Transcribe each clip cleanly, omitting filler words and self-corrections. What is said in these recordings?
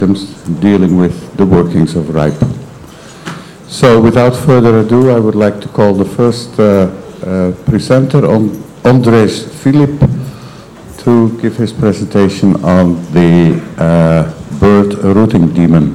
dealing with the workings of RIPE. So without further ado, I would like to call the first presenter, Andres Philip, to give his presentation on the bird routing daemon.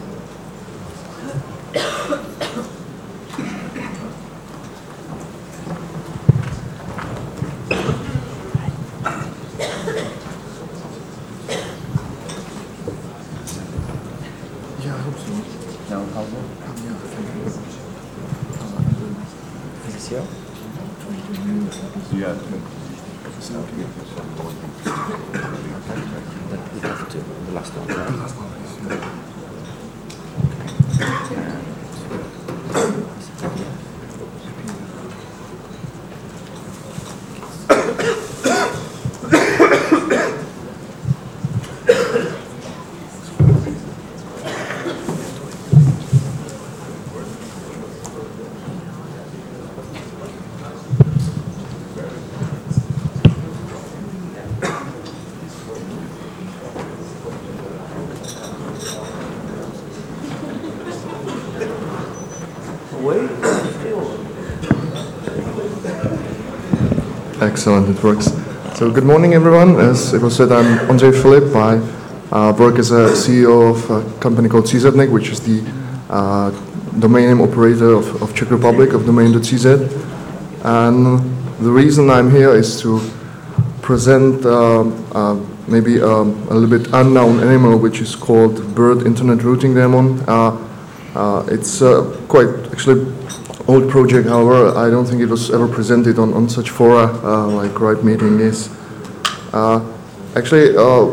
Excellent, it works. So good morning everyone. As it was said, I'm Andrei Filip. I work as a CEO of a company called CZNIC, which is the domain name operator of Czech Republic, of domain.cz. And the reason I'm here is to present maybe a little bit unknown animal, which is called Bird Internet Routing Daemon. It's quite actually old project, however, I don't think it was ever presented on such fora like RIPE meeting is. Actually,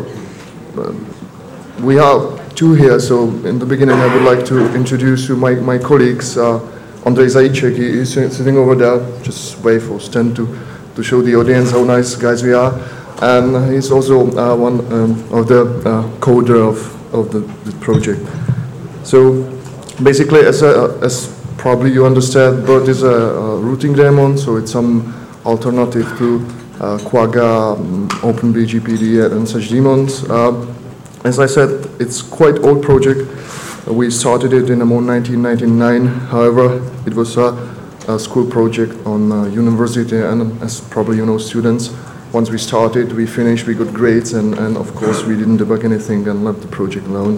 we have two here, so in the beginning I would like to introduce you my colleagues. Andrej Zajíček, he is sitting over there, just wait for Sten to show the audience how nice guys we are. And he's also one of the coder of the project. So basically, as probably you understand, BIRD is a routing daemon, so it's some alternative to Quagga, OpenBGPD and such daemons. As I said, it's quite old project. We started it in about 1999. However, it was a school project on university, and as probably you know, students, once we started, we finished, we got grades, and of course we didn't debug anything and left the project alone.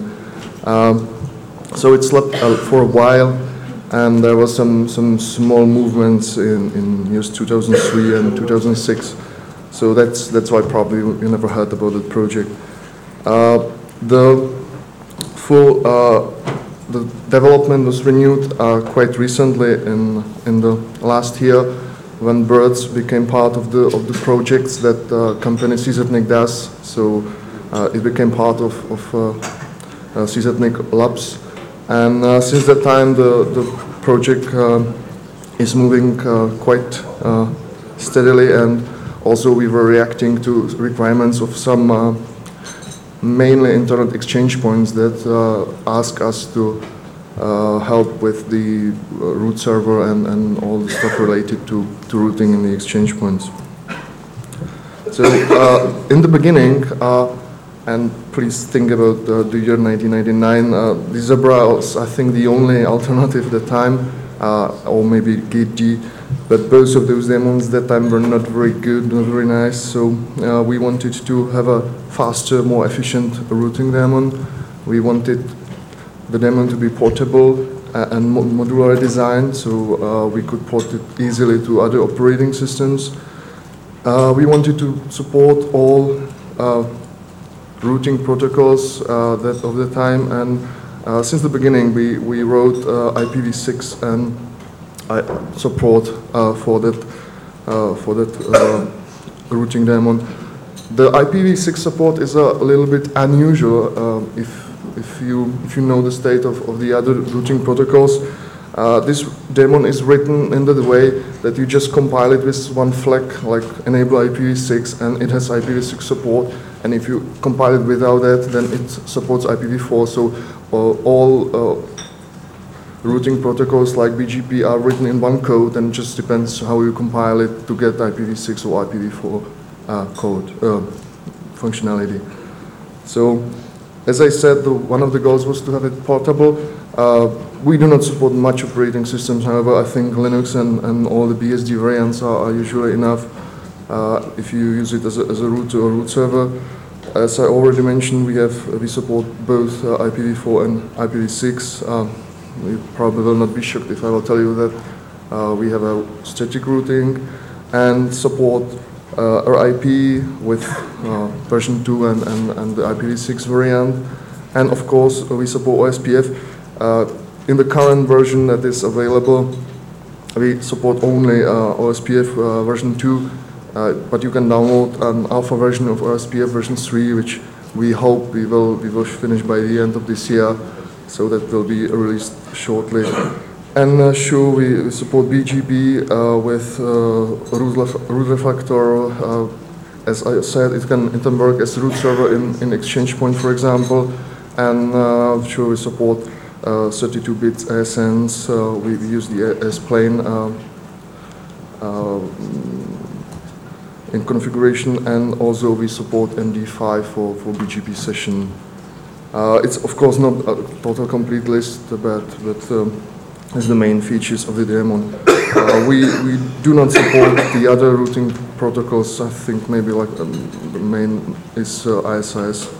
So it slept for a while. And there was some small movements in years 2003 and 2006. So that's why probably you never heard about the project. The full the development was renewed quite recently in the last year when birds became part of the projects that company CZNIC does. So it became part of CZNIC Labs. And since that time, the project is moving quite steadily, and also we were reacting to requirements of some mainly internet exchange points that ask us to help with the root server and all the stuff related to routing in the exchange points. So in the beginning, and please think about the year 1999. The Zebra was, I think, the only alternative at the time, or maybe GateD, but both of those daemons at that time were not very good, not very nice. So we wanted to have a faster, more efficient routing daemon. We wanted the daemon to be portable and modular design, so we could port it easily to other operating systems. We wanted to support all routing protocols that of the time, and since the beginning we wrote IPv6 and support for that routing daemon. The IPv6 support is a little bit unusual if you know the state of the other routing protocols. This daemon is written in the way that you just compile it with one flag, like enable IPv6, and it has IPv6 support. And if you compile it without that, then it supports IPv4. So all routing protocols like BGP are written in one code, and it just depends how you compile it to get IPv6 or IPv4 code functionality. So As I said, one of the goals was to have it portable. We do not support much operating systems, however, I think Linux and all the BSD variants are usually enough if you use it as a root or root server. As I already mentioned, we support both IPv4 and IPv6. You probably will not be shocked if I will tell you that we have a static routing and support RIP with version 2 and the IPv6 variant. And of course, we support OSPF. In the current version that is available, we support only OSPF version 2, but you can download an alpha version of OSPF version 3, which we hope we will finish by the end of this year, so that will be released shortly. And sure, we support BGP with root refactor. As I said, it can work as root server in Exchange Point, for example. And sure, we support 32-bit ASNs. We use the ASPlane in configuration, and also we support MD5 for BGP session. It's of course not a total complete list, but as the main features of the daemon. We do not support the other routing protocols. I think maybe like the main is ISIS.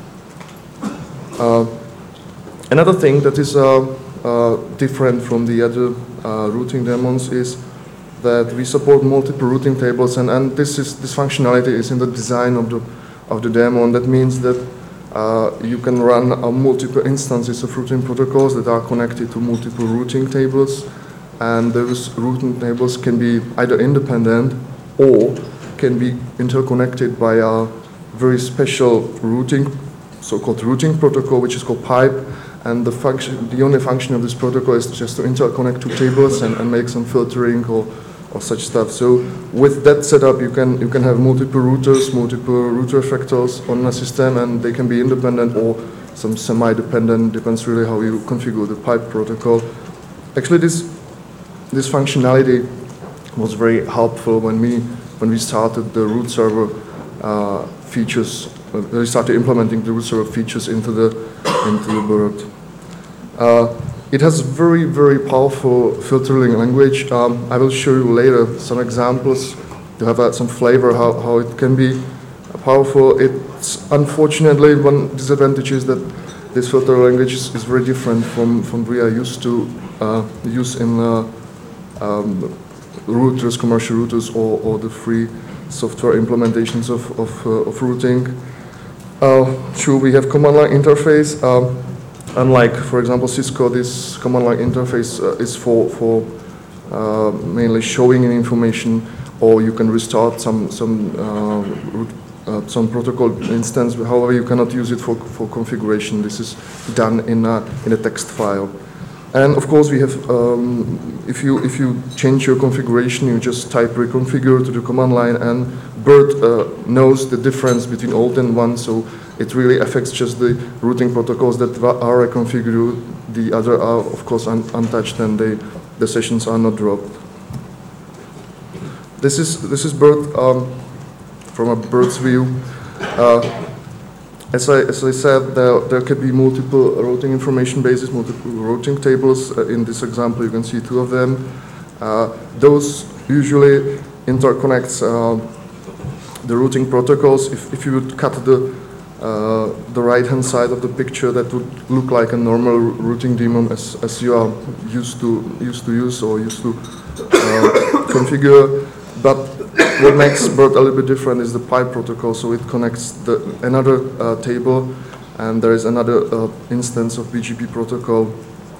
Another thing that is different from the other routing daemons is that we support multiple routing tables, and this functionality is in the design of the daemon. That means that you can run multiple instances of routing protocols that are connected to multiple routing tables, and those routing tables can be either independent or can be interconnected by a very special routing, so-called routing protocol, which is called pipe. And the only function of this protocol is just to interconnect two tables and make some filtering or such stuff. So with that setup, you can have multiple routers, multiple root refactors on a system, and they can be independent or some semi-dependent. Depends really how you configure the pipe protocol. Actually, this functionality was very helpful when we started the root server features. We started implementing the root server features into the bird. It has very, very powerful filtering language. I will show you later some examples to have some flavor how it can be powerful. It's unfortunately one disadvantage is that this filter language is very different from we are used to use in routers, commercial routers, or the free software implementations of routing. Sure, we have command line interface. Unlike, for example, Cisco, this command line interface is for mainly showing information, or you can restart some protocol instance. However, you cannot use it for configuration. This is done in a text file. And of course, we have if you change your configuration, you just type reconfigure to the command line, and BERT knows the difference between old and one. So it really affects just the routing protocols that are reconfigured. The other are, of course, untouched, and the sessions are not dropped. This is BERT from a bird's view. As I said, there could be multiple routing information bases, multiple routing tables. In this example, you can see two of them. Those usually interconnects the routing protocols. If you would cut the right-hand side of the picture, that would look like a normal routing daemon as you are used to use or used to configure. But what makes BERT a little bit different is the pipe protocol. So it connects another table, and there is another instance of BGP protocol.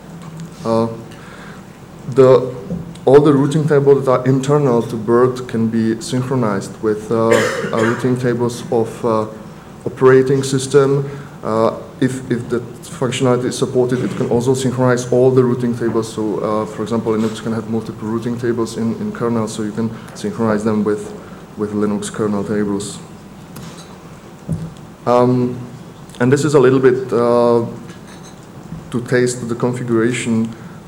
All the routing tables that are internal to BERT can be synchronized with routing tables of operating system. If the functionality is supported, it can also synchronize all the routing tables. So, for example, Linux can have multiple routing tables in kernel, so you can synchronize them with Linux kernel tables. And this is a little bit to taste the configuration.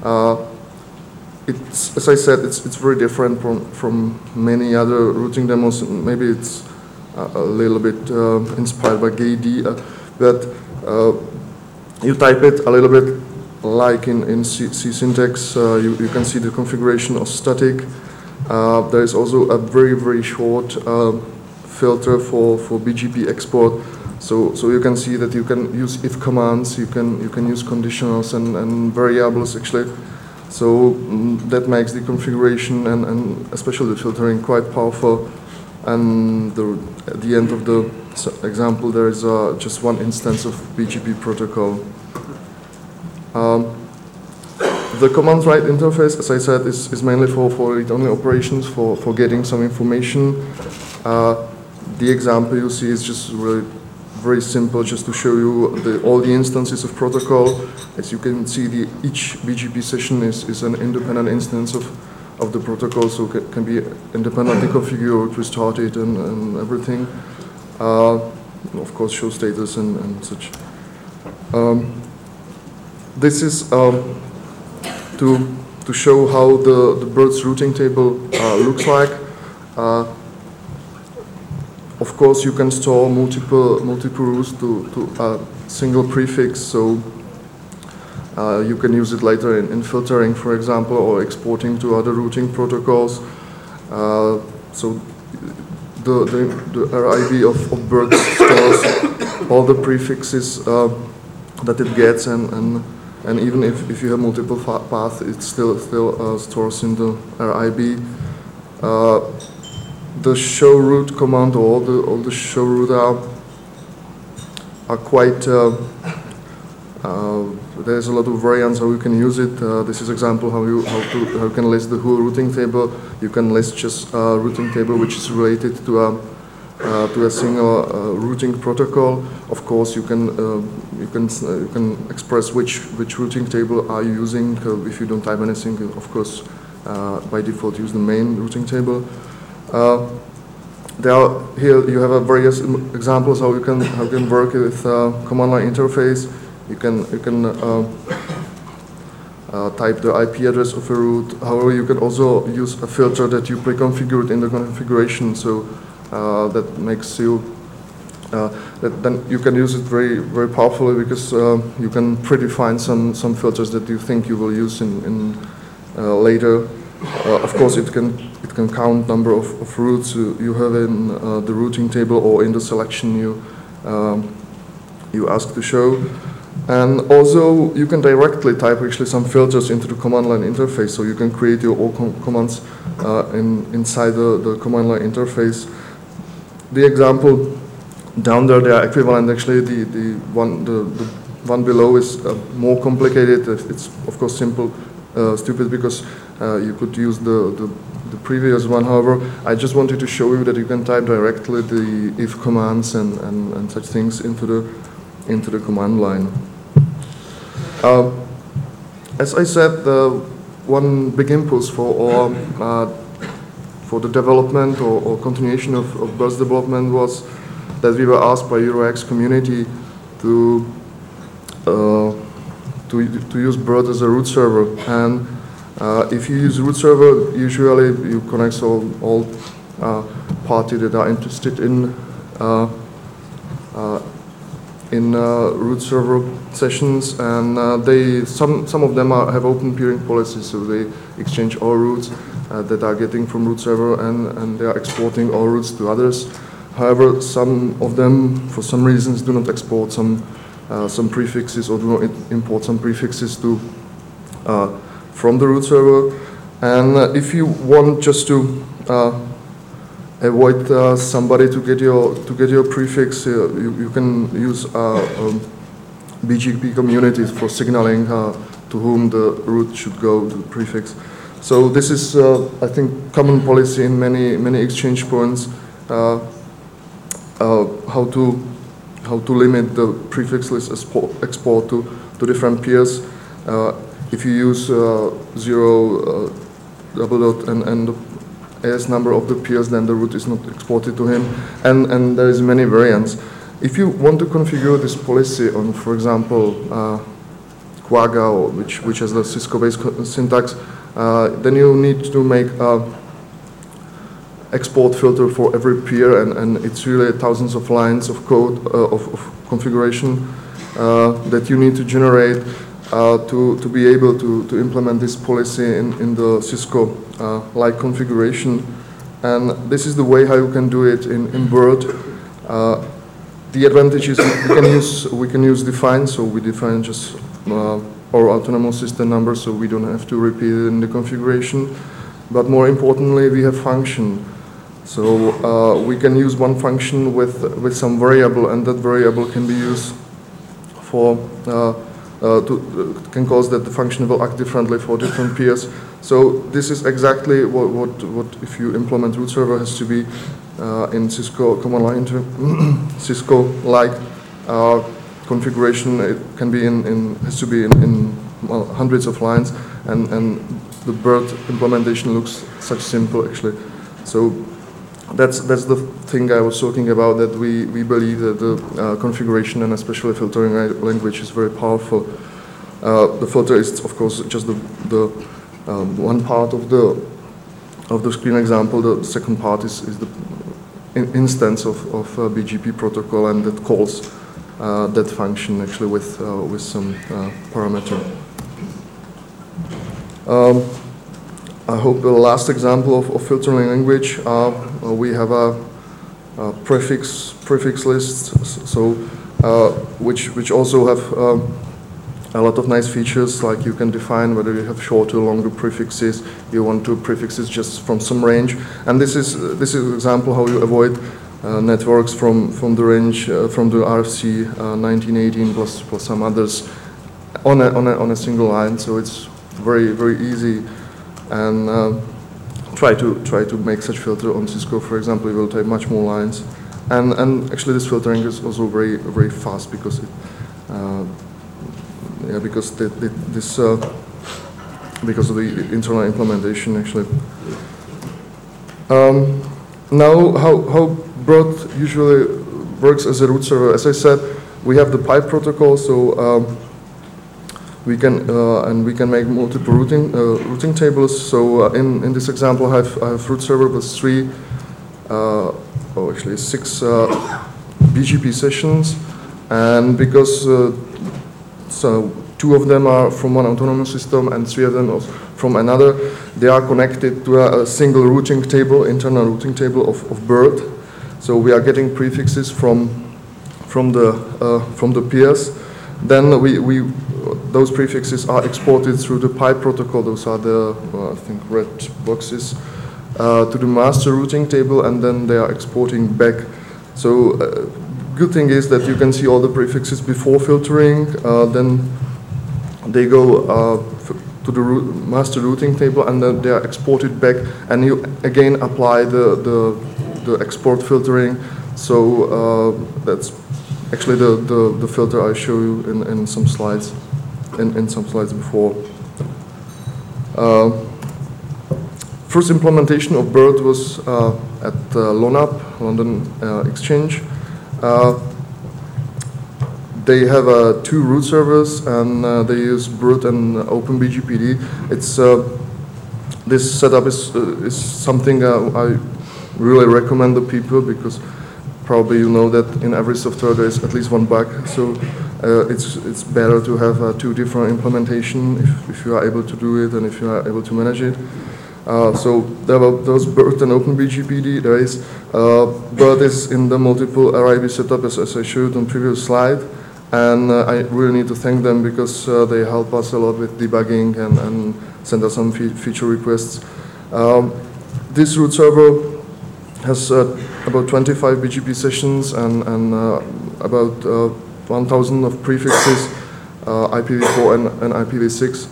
It's, as I said, it's very different from many other routing demos. Maybe it's a little bit inspired by GAID, but You type it a little bit like in C syntax. You can see the configuration of static. There is also a very short filter for BGP export. So you can see that you can use if commands, you can use conditionals and variables actually. So that makes the configuration and especially the filtering quite powerful. And at the end of the example, there is just one instance of BGP protocol. The command line interface, as I said, is mainly for read-only operations, for getting some information. The example you see is just really very simple, just to show you all the instances of protocol. As you can see, each BGP session is an independent instance of the protocol, so can be independently configured, restarted, and everything. Of course, show status and such. This is to show how the BERT's routing table looks like. Of course, you can store multiple routes to a single prefix, so you can use it later in filtering, for example, or exporting to other routing protocols. So the RIB of BERT stores all the prefixes that it gets, and even if you have multiple paths, it still stores in the RIB. The show route command, or all the show route are quite. There's a lot of variants how you can use it. This is example how you can list the whole routing table. You can list just a routing table which is related to a single routing protocol. Of course, you can express which routing table are you using. If you don't type anything, of course, by default use the main routing table. Here you have various examples how you can work with command line interface. You can type the IP address of a route. However, you can also use a filter that you pre-configured in the configuration. So that makes you then you can use it very powerfully, because you can predefine some filters that you think you will use in later. Of course, it can count number of routes you have in the routing table or in the selection you ask to show. And also, you can directly type actually some filters into the command line interface, so you can create your own commands inside the command line interface. The example down there, they are equivalent. Actually, the one below is more complicated. It's of course stupid, because you could use the previous one. However, I just wanted to show you that you can type directly the if commands and such things into the command line. As I said, one big impulse for the development or continuation of BERT development was that we were asked by EuroX community to use BERT as a root server. And if you use root server, usually you connect all parties that are interested in root server sessions, and some of them have open peering policies, so they exchange all routes that are getting from root server, and they are exporting all routes to others. However, some of them, for some reasons, do not export some prefixes, or do not import some prefixes from the root server. And if you want just to avoid somebody to get your prefix, you can use BGP communities for signaling to whom the route should go, the prefix. So this is, I think, common policy in many exchange points. How to limit the prefix list export to different peers. If you use 0, double dot, and the AS number of the peers, then the route is not exported to him, and there is many variants. If you want to configure this policy on, for example, Quagga, which has the Cisco-based syntax, then you need to make export filter for every peer, and it's really thousands of lines of code of configuration. that you need to generate to be able to implement this policy in the Cisco-like configuration. And this is the way how you can do it in Bird. The advantage is we can use define, so we define just our autonomous system number, so we don't have to repeat it in the configuration. But more importantly, we have function. So we can use one function with some variable, and that variable can be used for can cause that the function will act differently for different peers. So this is exactly what if you implement root server has to be in Cisco command line Cisco-like configuration. It can be has to be in hundreds of lines, and the Bird implementation looks such simple actually. So that's the thing I was talking about, that we believe that the configuration and especially filtering language is very powerful. The filter is of course just the one part of the screen example. The second part is the instance of BGP protocol, and that calls that function actually with some parameter. I hope the last example of filtering language, we have a prefix list, so which also have a lot of nice features, like you can define whether you have shorter or longer prefixes, you want to prefixes just from some range, and this is an example how you avoid networks from the range from the RFC 1918 plus some others on a single line. So it's very easy, and try to make such filter on Cisco, for example. It will take much more lines, and actually this filtering is also very fast because it. Because because of the internal implementation actually. Now, how Bird usually works as a root server? As I said, we have the pipe protocol, so we can make multiple routing tables. So in this example, I have root server with six BGP sessions, and because so 2 of them are from one autonomous system and 3 of them are from another, they are connected to a single routing table, internal routing table of Bird. So we are getting prefixes from the peers. Then those prefixes are exported through the pipe protocol. Those are the I think red boxes to the master routing table, and then they are exporting back. So good thing is that you can see all the prefixes before filtering, then they go to the master routing table, and then they are exported back, and you again apply the export filtering. So that's actually the filter I show you in some slides, in some slides before. First implementation of Bird was at LONAP, London Exchange. They have 2 root servers, and they use Bird and OpenBGPD. It's this setup is something I really recommend the people, because probably you know that in every software there is at least one bug. So it's better to have 2 different implementation if you are able to do it and if you are able to manage it. So there was Bird and OpenBGPD. There is Bird is in the multiple RIB setup as I showed on previous slide, and I really need to thank them, because they help us a lot with debugging and send us some feature requests. This root server has about 25 BGP sessions and about 1,000 of prefixes, IPv4 and IPv6.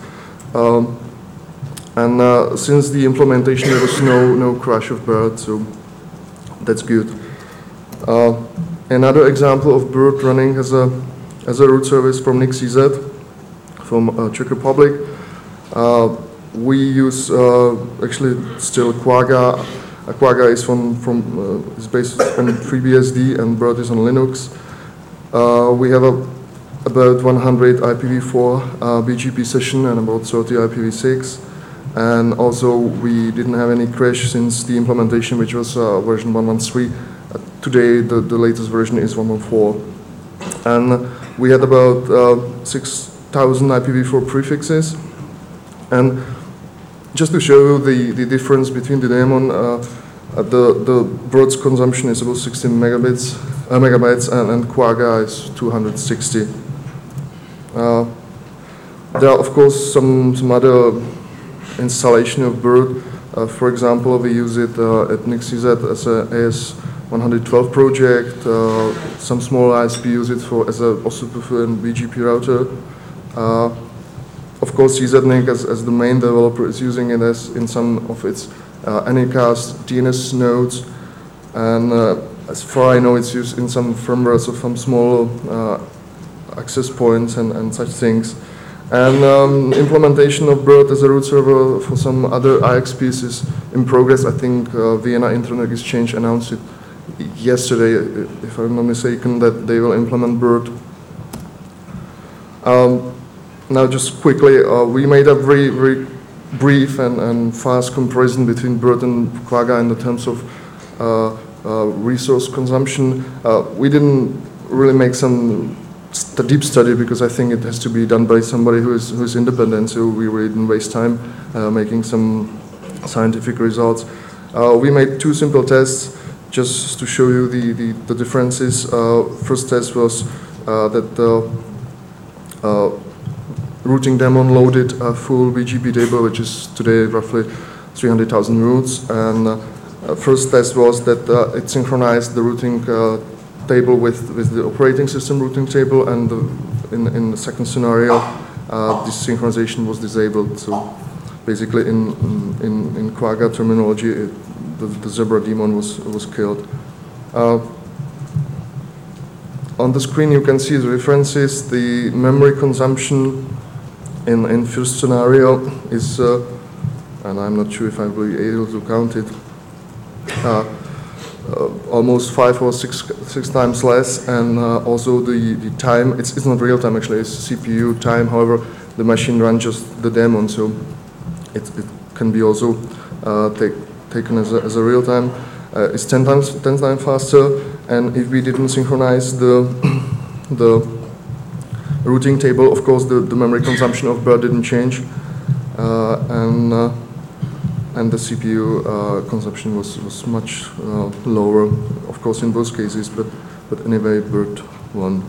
And since the implementation, there was no crash of Bird, so that's good. Another example of Bird running as a root service from NICCZ, from Czech Republic. We use actually still Quagga. Quagga is is based on FreeBSD, and Bird is on Linux. We have about 100 IPv4 BGP session and about 30 IPv6. And also, we didn't have any crash since the implementation, which was version 1.13. Today, the latest version is 1.14. And we had about 6,000 IPv4 prefixes. And just to show you the difference between the daemon, the Bird's consumption is about 16 megabytes, and Quagga is 260. There are, of course, some other installation of Bird. For example, we use it at NICCZ as a AS112 project. Some small ISP use it as a OSPF and BGP router. Of course, CZNIC as the main developer is using it in some of its Anycast DNS nodes, and as far I know, it's used in some firmwares of some small access points and such things. And implementation of Bird as a root server for some other IXPs is in progress. I think Vienna Internet Exchange announced it yesterday, if I'm not mistaken, that they will implement Bird. Now, just quickly, we made a very, very brief and fast comparison between Bird and Quagga in the terms of resource consumption. We didn't really make a deep study because I think it has to be done by somebody who is independent, so we really didn't waste time making some scientific results. We made two simple tests just to show you the differences. First test was that the routing daemon loaded a full BGP table, which is today roughly 300,000 routes, and first test was that it synchronized the routing table with the operating system routing table, and in the second scenario, this synchronization was disabled. So basically, in Quagga terminology, the Zebra daemon was killed. On the screen, you can see the references. The memory consumption in first scenario is, and I'm not sure if I will be able to count it, almost 5 or 6 times less, and also the time, it's not real time actually, it's CPU time. However, the machine runs just the daemon, so it can be also taken as a real time. It's 10 times faster, and if we didn't synchronize the routing table, of course the memory consumption of Bird didn't change, and the CPU consumption was much lower, of course, in both cases, but anyway, Bird won.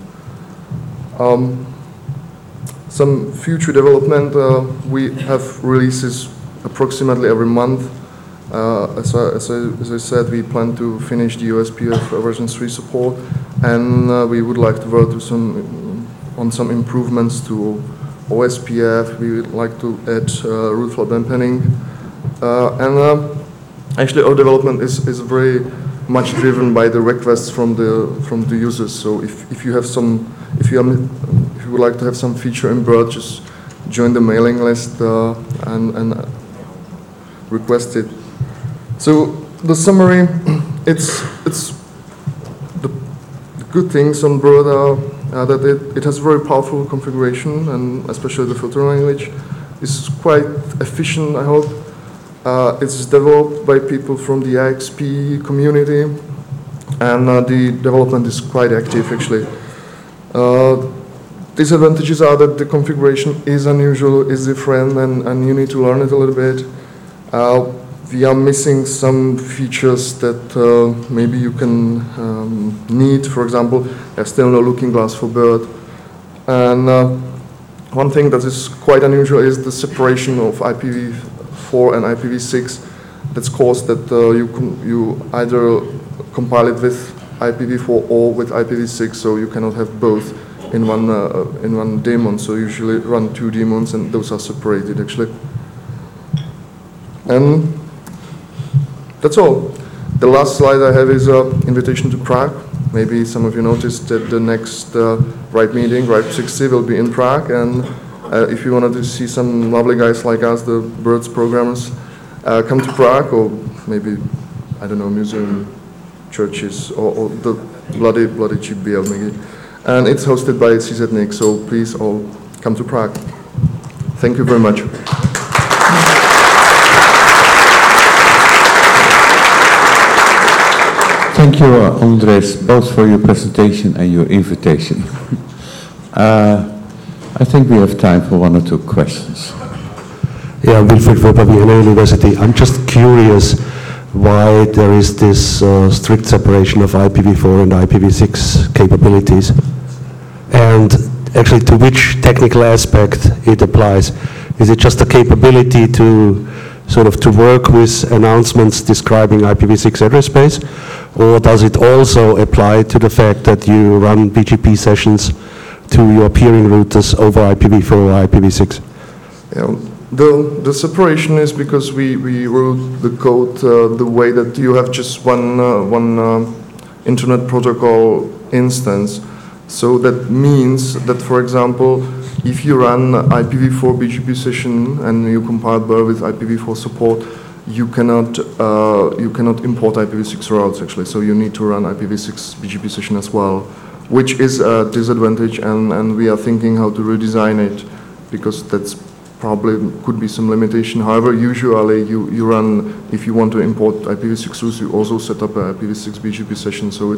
Some future development, we have releases approximately every month. As I said, we plan to finish the OSPF version 3 support, and we would like to work on some improvements to OSPF. We would like to add root flow dampening. Actually, our development is very much driven by the requests from the users. So if you would like to have some feature in Bird, just join the mailing list and request it. So the summary, it's the good things on Bird are that it has very powerful configuration, and especially the filter language is quite efficient, I hope. It's developed by people from the IXP community, and the development is quite active actually. Disadvantages are that the configuration is unusual, is different, and you need to learn it a little bit. We are missing some features that maybe you can need. For example, there's still no looking glass for Bird. And one thing that is quite unusual is the separation of IPv4 and IPv6. That's caused that you either compile it with IPv4 or with IPv6, so you cannot have both in one daemon. So usually run 2 daemons, and those are separated actually. And that's all. The last slide I have is an invitation to Prague. Maybe some of you noticed that the next RIPE meeting, RIPE 60, will be in Prague. And if you wanted to see some lovely guys like us, the Birds programmers, come to Prague, or maybe, I don't know, museum, churches, or the bloody cheap beer maybe. And it's hosted by CZNIC, so please all come to Prague. Thank you very much. Thank you, Andres, both for your presentation and your invitation. I think we have time for one or two questions. Yeah, Wilfried Weber, Vienna University. I'm just curious why there is this strict separation of IPv4 and IPv6 capabilities, and actually to which technical aspect it applies. Is it just a capability to sort of to work with announcements describing IPv6 address space, or does it also apply to the fact that you run BGP sessions to your peering routers over IPv4 or IPv6? Yeah, the separation is because we wrote the code the way that you have just one Internet Protocol instance. So that means that, for example, if you run IPv4 BGP session and you compile Burr with IPv4 support, you cannot import IPv6 routes actually. So you need to run IPv6 BGP session as well, which is a disadvantage, and we are thinking how to redesign it, because that's probably could be some limitation. However, usually you run, if you want to import IPv6 routes, you also set up a IPv6 BGP session. So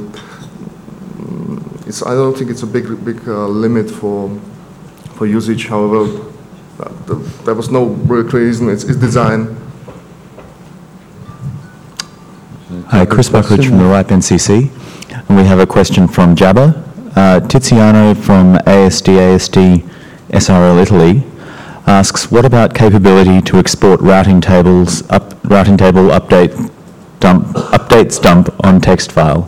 I don't think it's a big limit for usage. However, there was no real clear reason. It's design. Hi, Chris Buckridge from the RIPE NCC. And we have a question from Jabba. Tiziano from ASD SRL Italy asks, what about capability to export routing table updates dump on text file?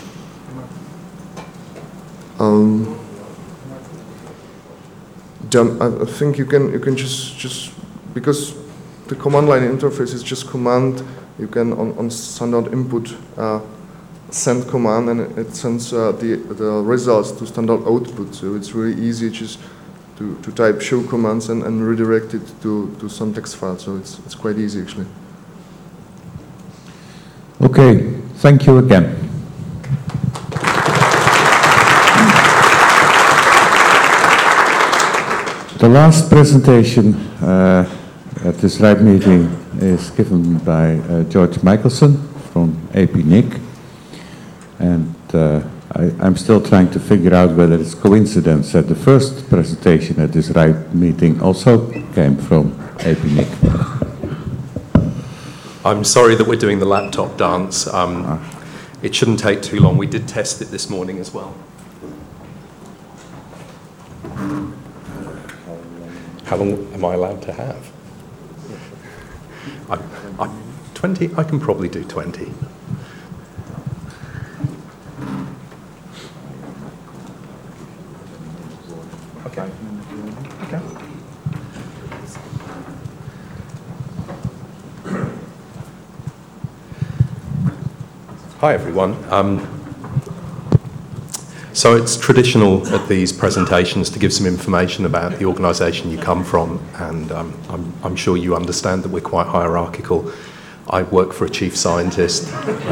I think you can just because the command line interface is just command. You can on standard input send command, and it sends the results to standard output. So it's really easy just to type show commands and redirect it to some text file. So it's quite easy actually. Okay, thank you again. The last presentation at this RIPE meeting is given by George Michelson from APNIC, and I'm still trying to figure out whether it's coincidence that the first presentation at this RIPE meeting also came from APNIC. I'm sorry that we're doing the laptop dance. It shouldn't take too long. We did test it this morning as well. How long am I allowed to have? 20? I can probably do 20. Okay. Okay. Hi, everyone. So it's traditional at these presentations to give some information about the organisation you come from, and I'm sure you understand that we're quite hierarchical. I work for a chief scientist.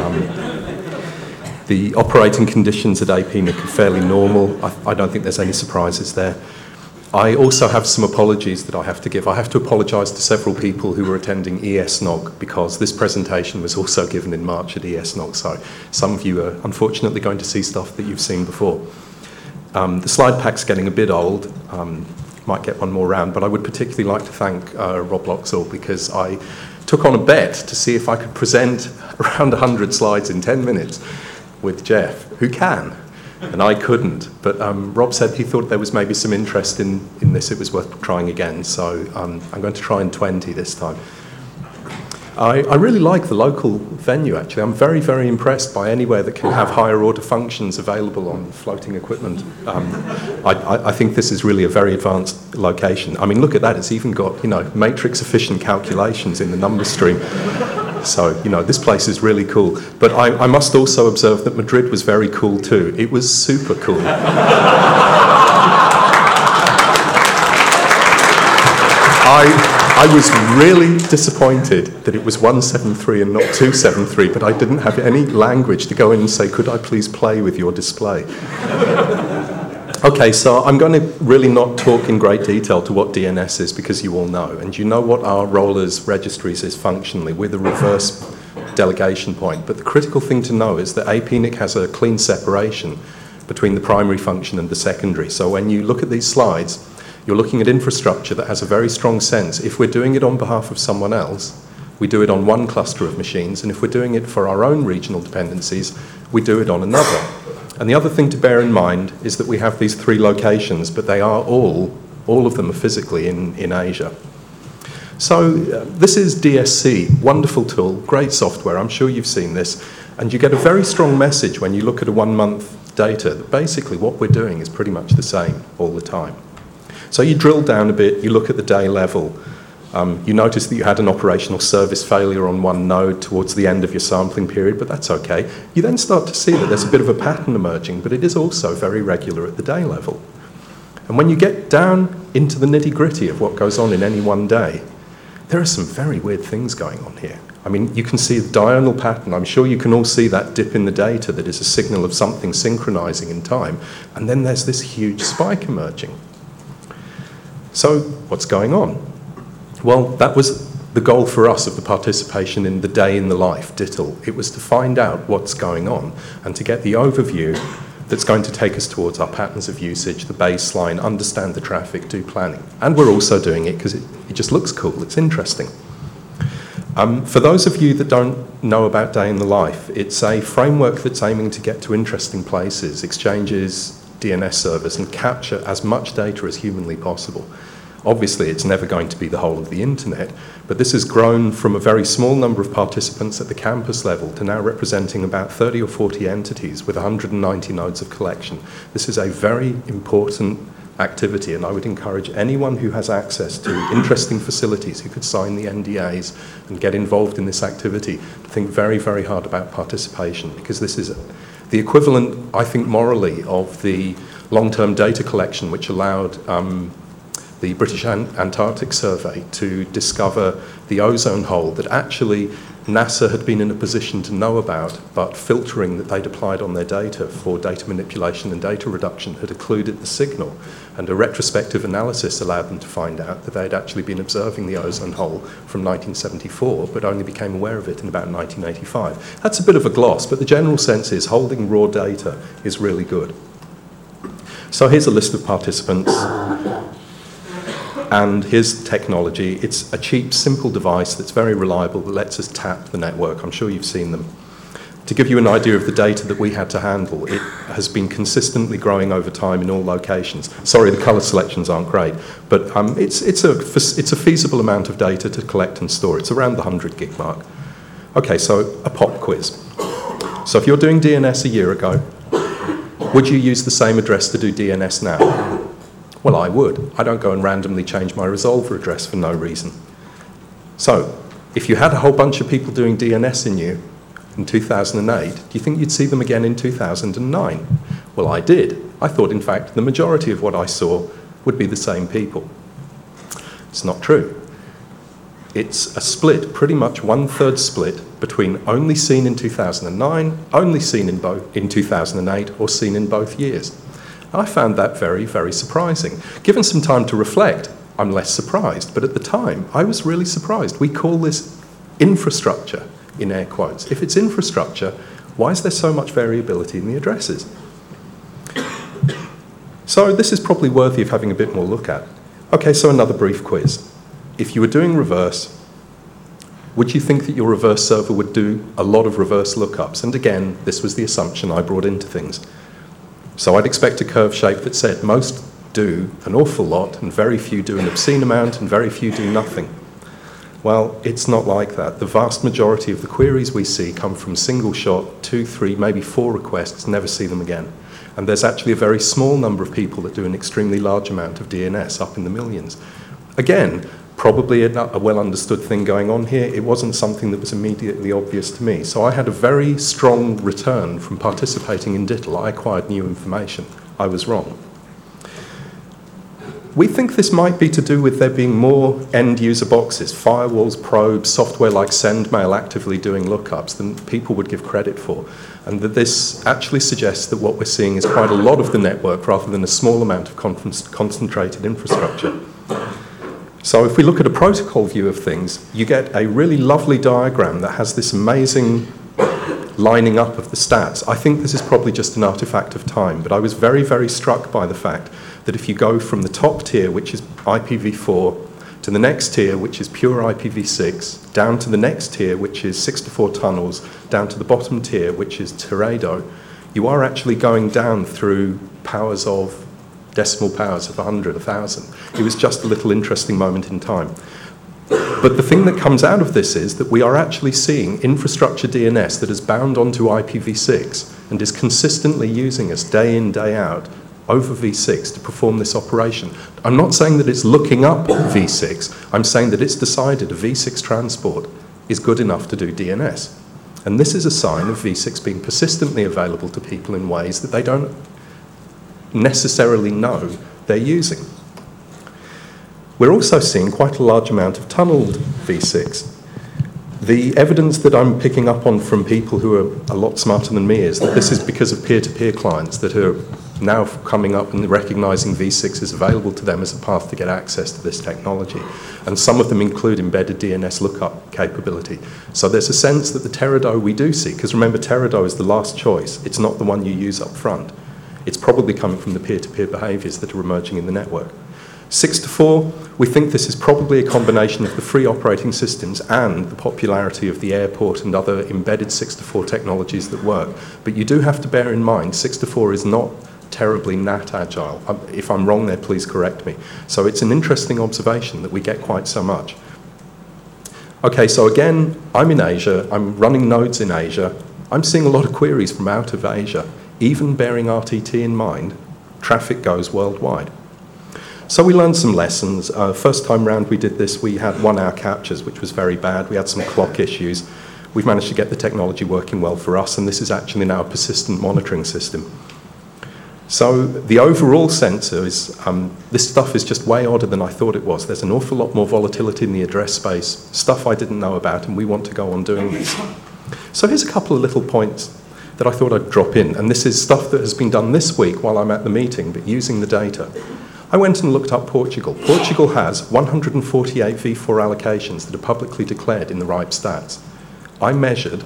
The operating conditions at APNIC are fairly normal. I don't think there's any surprises there. I also have some apologies that I have to give. I have to apologise to several people who were attending ESNOG, because this presentation was also given in March at ESNOG, so some of you are unfortunately going to see stuff that you've seen before. The slide pack's getting a bit old, might get one more round, but I would particularly like to thank Rob Loxall, because I took on a bet to see if I could present around 100 slides in 10 minutes with Jeff, who can. And I couldn't, but Rob said he thought there was maybe some interest in this, it was worth trying again, so I'm going to try in 20 this time. I really like the local venue actually. I'm very, very impressed by anywhere that can have higher order functions available on floating equipment. I think this is really a very advanced location. I mean, look at that, it's even got, matrix efficient calculations in the number stream. So, this place is really cool. But I must also observe that Madrid was very cool too. It was super cool. I was really disappointed that it was 173 and not 273, but I didn't have any language to go in and say, could I please play with your display? Okay, so I'm going to really not talk in great detail to what DNS is, because you all know. And you know what our role as registries is functionally. We're the reverse delegation point. But the critical thing to know is that APNIC has a clean separation between the primary function and the secondary. So when you look at these slides, you're looking at infrastructure that has a very strong sense. If we're doing it on behalf of someone else, we do it on one cluster of machines, and if we're doing it for our own regional dependencies, we do it on another. And the other thing to bear in mind is that we have these 3 locations, but they are all of them are physically in Asia. So this is DSC, wonderful tool, great software, I'm sure you've seen this, and you get a very strong message when you look at a 1-month data that basically what we're doing is pretty much the same all the time. So you drill down a bit, you look at the day level, you notice that you had an operational service failure on one node towards the end of your sampling period, but that's okay. You then start to see that there's a bit of a pattern emerging, but it is also very regular at the day level. And when you get down into the nitty-gritty of what goes on in any one day, there are some very weird things going on here. I mean, you can see the diurnal pattern. I'm sure you can all see that dip in the data that is a signal of something synchronizing in time. And then there's this huge spike emerging. So what's going on? Well, that was the goal for us of the participation in the day in the life, DITL. It was to find out what's going on and to get the overview that's going to take us towards our patterns of usage, the baseline, understand the traffic, do planning. And we're also doing it because it just looks cool, it's interesting. For those of you that don't know about Day in the Life, it's a framework that's aiming to get to interesting places, exchanges, DNS servers, and capture as much data as humanly possible. Obviously, it's never going to be the whole of the internet, but this has grown from a very small number of participants at the campus level to now representing about 30 or 40 entities with 190 nodes of collection. This is a very important activity, and I would encourage anyone who has access to interesting facilities who could sign the NDAs and get involved in this activity to think very, very hard about participation, because this is the equivalent, I think, morally of the long-term data collection which allowed the British Antarctic Survey to discover the ozone hole that actually NASA had been in a position to know about, but filtering that they'd applied on their data for data manipulation and data reduction had occluded the signal, and a retrospective analysis allowed them to find out that they'd actually been observing the ozone hole from 1974, but only became aware of it in about 1985. That's a bit of a gloss, but the general sense is holding raw data is really good. So here's a list of participants. And here's technology. It's a cheap, simple device that's very reliable that lets us tap the network. I'm sure you've seen them. To give you an idea of the data that we had to handle, it has been consistently growing over time in all locations. Sorry, the colour selections aren't great, but it's a feasible amount of data to collect and store. It's around the 100 gig mark. Okay, so a pop quiz. So if you're doing DNS a year ago, would you use the same address to do DNS now? Well, I would. I don't go and randomly change my resolver address for no reason. So, if you had a whole bunch of people doing DNS in 2008, do you think you'd see them again in 2009? Well, I did. I thought, in fact, the majority of what I saw would be the same people. It's not true. It's a split, pretty much 1/3 split, between only seen in 2009, only seen in 2008, or seen in both years. I found that very, very surprising. Given some time to reflect, I'm less surprised, but at the time, I was really surprised. We call this infrastructure, in air quotes. If it's infrastructure, why is there so much variability in the addresses? So this is probably worthy of having a bit more look at. Okay, so another brief quiz. If you were doing reverse, would you think that your reverse server would do a lot of reverse lookups? And again, this was the assumption I brought into things. So I'd expect a curve shape that said most do an awful lot and very few do an obscene amount and very few do nothing. Well, it's not like that. The vast majority of the queries we see come from single shot, 2, 3, maybe 4 requests, never see them again. And there's actually a very small number of people that do an extremely large amount of DNS, up in the millions. Again, probably a well understood thing going on here. It wasn't something that was immediately obvious to me. So I had a very strong return from participating in DITL. I acquired new information. I was wrong. We think this might be to do with there being more end-user boxes, firewalls, probes, software like SendMail actively doing lookups than people would give credit for. And that this actually suggests that what we're seeing is quite a lot of the network rather than a small amount of concentrated infrastructure. So if we look at a protocol view of things, you get a really lovely diagram that has this amazing lining up of the stats. I think this is probably just an artifact of time, but I was very, very struck by the fact that if you go from the top tier, which is IPv4, to the next tier, which is pure IPv6, down to the next tier, which is 6-4 tunnels, down to the bottom tier, which is Teredo, you are actually going down through powers of, decimal powers of 100, 1,000. It was just a little interesting moment in time. But the thing that comes out of this is that we are actually seeing infrastructure DNS that is bound onto IPv6 and is consistently using us day in, day out over V6 to perform this operation. I'm not saying that it's looking up V6, I'm saying that it's decided a V6 transport is good enough to do DNS. And this is a sign of V6 being persistently available to people in ways that they don't necessarily know they're using. We're also seeing quite a large amount of tunneled V6. The evidence that I'm picking up on from people who are a lot smarter than me is that this is because of peer-to-peer clients that are now coming up and recognising V6 is available to them as a path to get access to this technology. And some of them include embedded DNS lookup capability. So there's a sense that the Teredo we do see, because remember Teredo is the last choice, it's not the one you use up front. It's probably coming from the peer-to-peer behaviours that are emerging in the network. 6-4, we think this is probably a combination of the free operating systems and the popularity of the airport and other embedded 6-4 technologies that work. But you do have to bear in mind 6-4 is not terribly NAT agile. If I'm wrong there, please correct me. So it's an interesting observation that we get quite so much. Okay, so again, I'm in Asia, I'm running nodes in Asia, I'm seeing a lot of queries from out of Asia. Even bearing RTT in mind, traffic goes worldwide. So we learned some lessons. First time round we did this, we had 1 hour captures, which was very bad. We had some clock issues. We've managed to get the technology working well for us, and this is actually now a persistent monitoring system. So the overall sense is this stuff is just way odder than I thought it was. There's an awful lot more volatility in the address space, stuff I didn't know about, and we want to go on doing this. So here's a couple of little points that I thought I'd drop in, and this is stuff that has been done this week while I'm at the meeting, but using the data. I went and looked up Portugal. Portugal has 148 V4 allocations that are publicly declared in the RIPE stats. I measured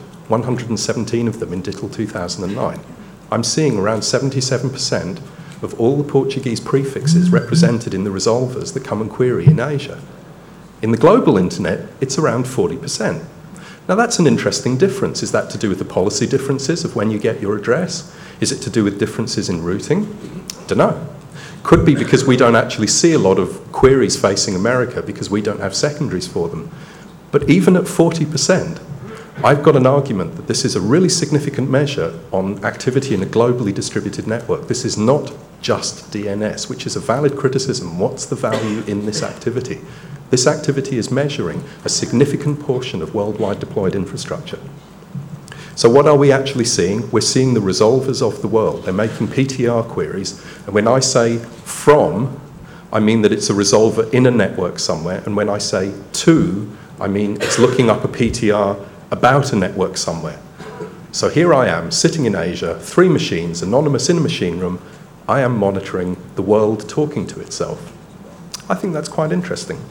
117 of them in DITL 2009. I'm seeing around 77% of all the Portuguese prefixes represented in the resolvers that come and query in Asia. In the global internet, it's around 40%. Now that's an interesting difference. Is that to do with the policy differences of when you get your address? Is it to do with differences in routing? Dunno. Could be because we don't actually see a lot of queries facing America because we don't have secondaries for them. But even at 40%, I've got an argument that this is a really significant measure on activity in a globally distributed network. This is not just DNS, which is a valid criticism. What's the value in this activity? This activity is measuring a significant portion of worldwide deployed infrastructure. So what are we actually seeing? We're seeing the resolvers of the world. They're making PTR queries. And when I say from, I mean that it's a resolver in a network somewhere. And when I say to, I mean it's looking up a PTR about a network somewhere. So here I am, sitting in Asia, 3 machines, anonymous in a machine room. I am monitoring the world talking to itself. I think that's quite interesting.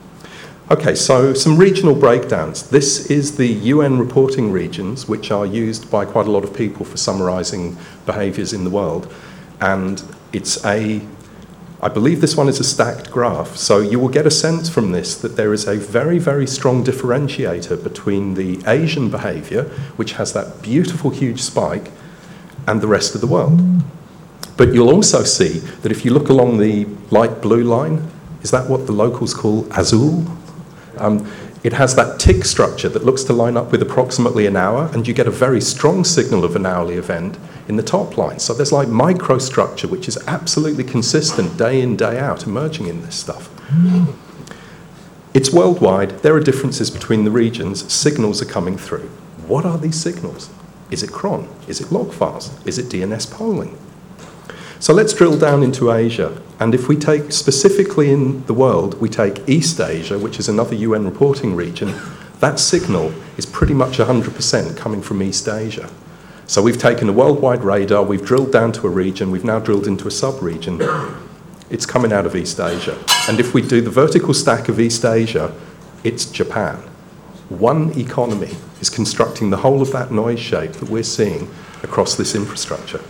Okay, so some regional breakdowns. This is the UN reporting regions, which are used by quite a lot of people for summarising behaviours in the world. And it's I believe this one is a stacked graph. So you will get a sense from this that there is a very, very strong differentiator between the Asian behaviour, which has that beautiful huge spike, and the rest of the world. But you'll also see that if you look along the light blue line, is that what the locals call azul? It has that tick structure that looks to line up with approximately an hour, and you get a very strong signal of an hourly event in the top line. So there's like microstructure, which is absolutely consistent day in, day out, emerging in this stuff. It's worldwide. There are differences between the regions. Signals are coming through. What are these signals? Is it cron? Is it log files? Is it DNS polling? So let's drill down into Asia. And if we take specifically in the world, we take East Asia, which is another UN reporting region, that signal is pretty much 100% coming from East Asia. So we've taken a worldwide radar, we've drilled down to a region, we've now drilled into a sub-region. It's coming out of East Asia. And if we do the vertical stack of East Asia, it's Japan. One economy is constructing the whole of that noise shape that we're seeing across this infrastructure.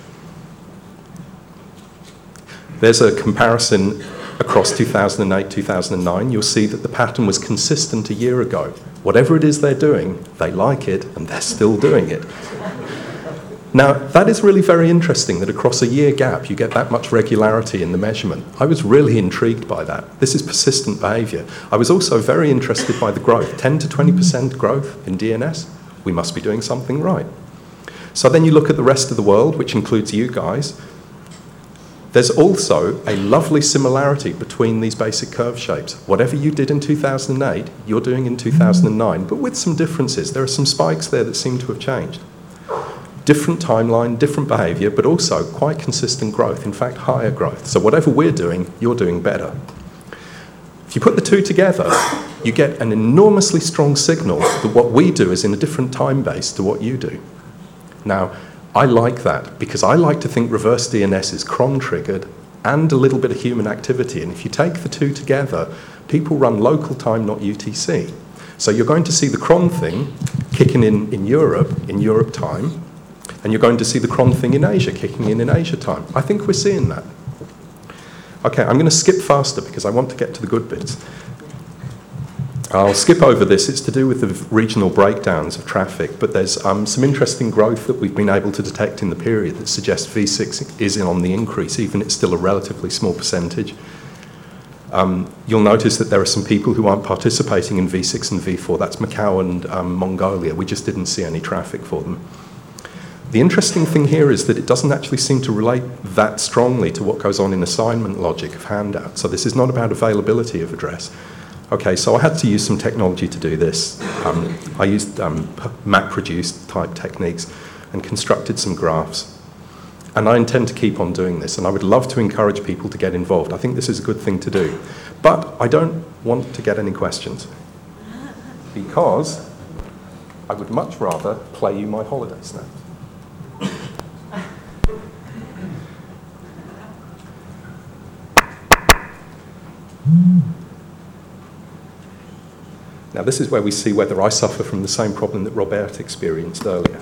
There's a comparison across 2008, 2009. You'll see that the pattern was consistent a year ago. Whatever it is they're doing, they like it, and they're still doing it. Now, that is really very interesting that across a year gap you get that much regularity in the measurement. I was really intrigued by that. This is persistent behaviour. I was also very interested by the growth, 10 to 20% growth in DNS. We must be doing something right. So then you look at the rest of the world, which includes you guys. There's also a lovely similarity between these basic curve shapes. Whatever you did in 2008, you're doing in 2009, but with some differences. There are some spikes there that seem to have changed. Different timeline, different behaviour, but also quite consistent growth, in fact, higher growth. So whatever we're doing, you're doing better. If you put the two together, you get an enormously strong signal that what we do is in a different time base to what you do. Now, I like that because I like to think reverse DNS is cron-triggered and a little bit of human activity. And if you take the two together, people run local time, not UTC. So you're going to see the cron thing kicking in Europe time, and you're going to see the cron thing in Asia kicking in Asia time. I think we're seeing that. Okay, I'm going to skip faster because I want to get to the good bits. I'll skip over this. It's to do with the regional breakdowns of traffic, but there's some interesting growth that we've been able to detect in the period that suggests V6 is on the increase, even it's still a relatively small percentage. You'll notice that there are some people who aren't participating in V6 and V4. That's Macau and Mongolia. We just didn't see any traffic for them. The interesting thing here is that it doesn't actually seem to relate that strongly to what goes on in assignment logic of handout. So this is not about availability of address. Okay, so I had to use some technology to do this. I used MapReduce type techniques and constructed some graphs. And I intend to keep on doing this, and I would love to encourage people to get involved. I think this is a good thing to do. But I don't want to get any questions, because I would much rather play you my holiday snaps. Now, this is where we see whether I suffer from the same problem that Robert experienced earlier.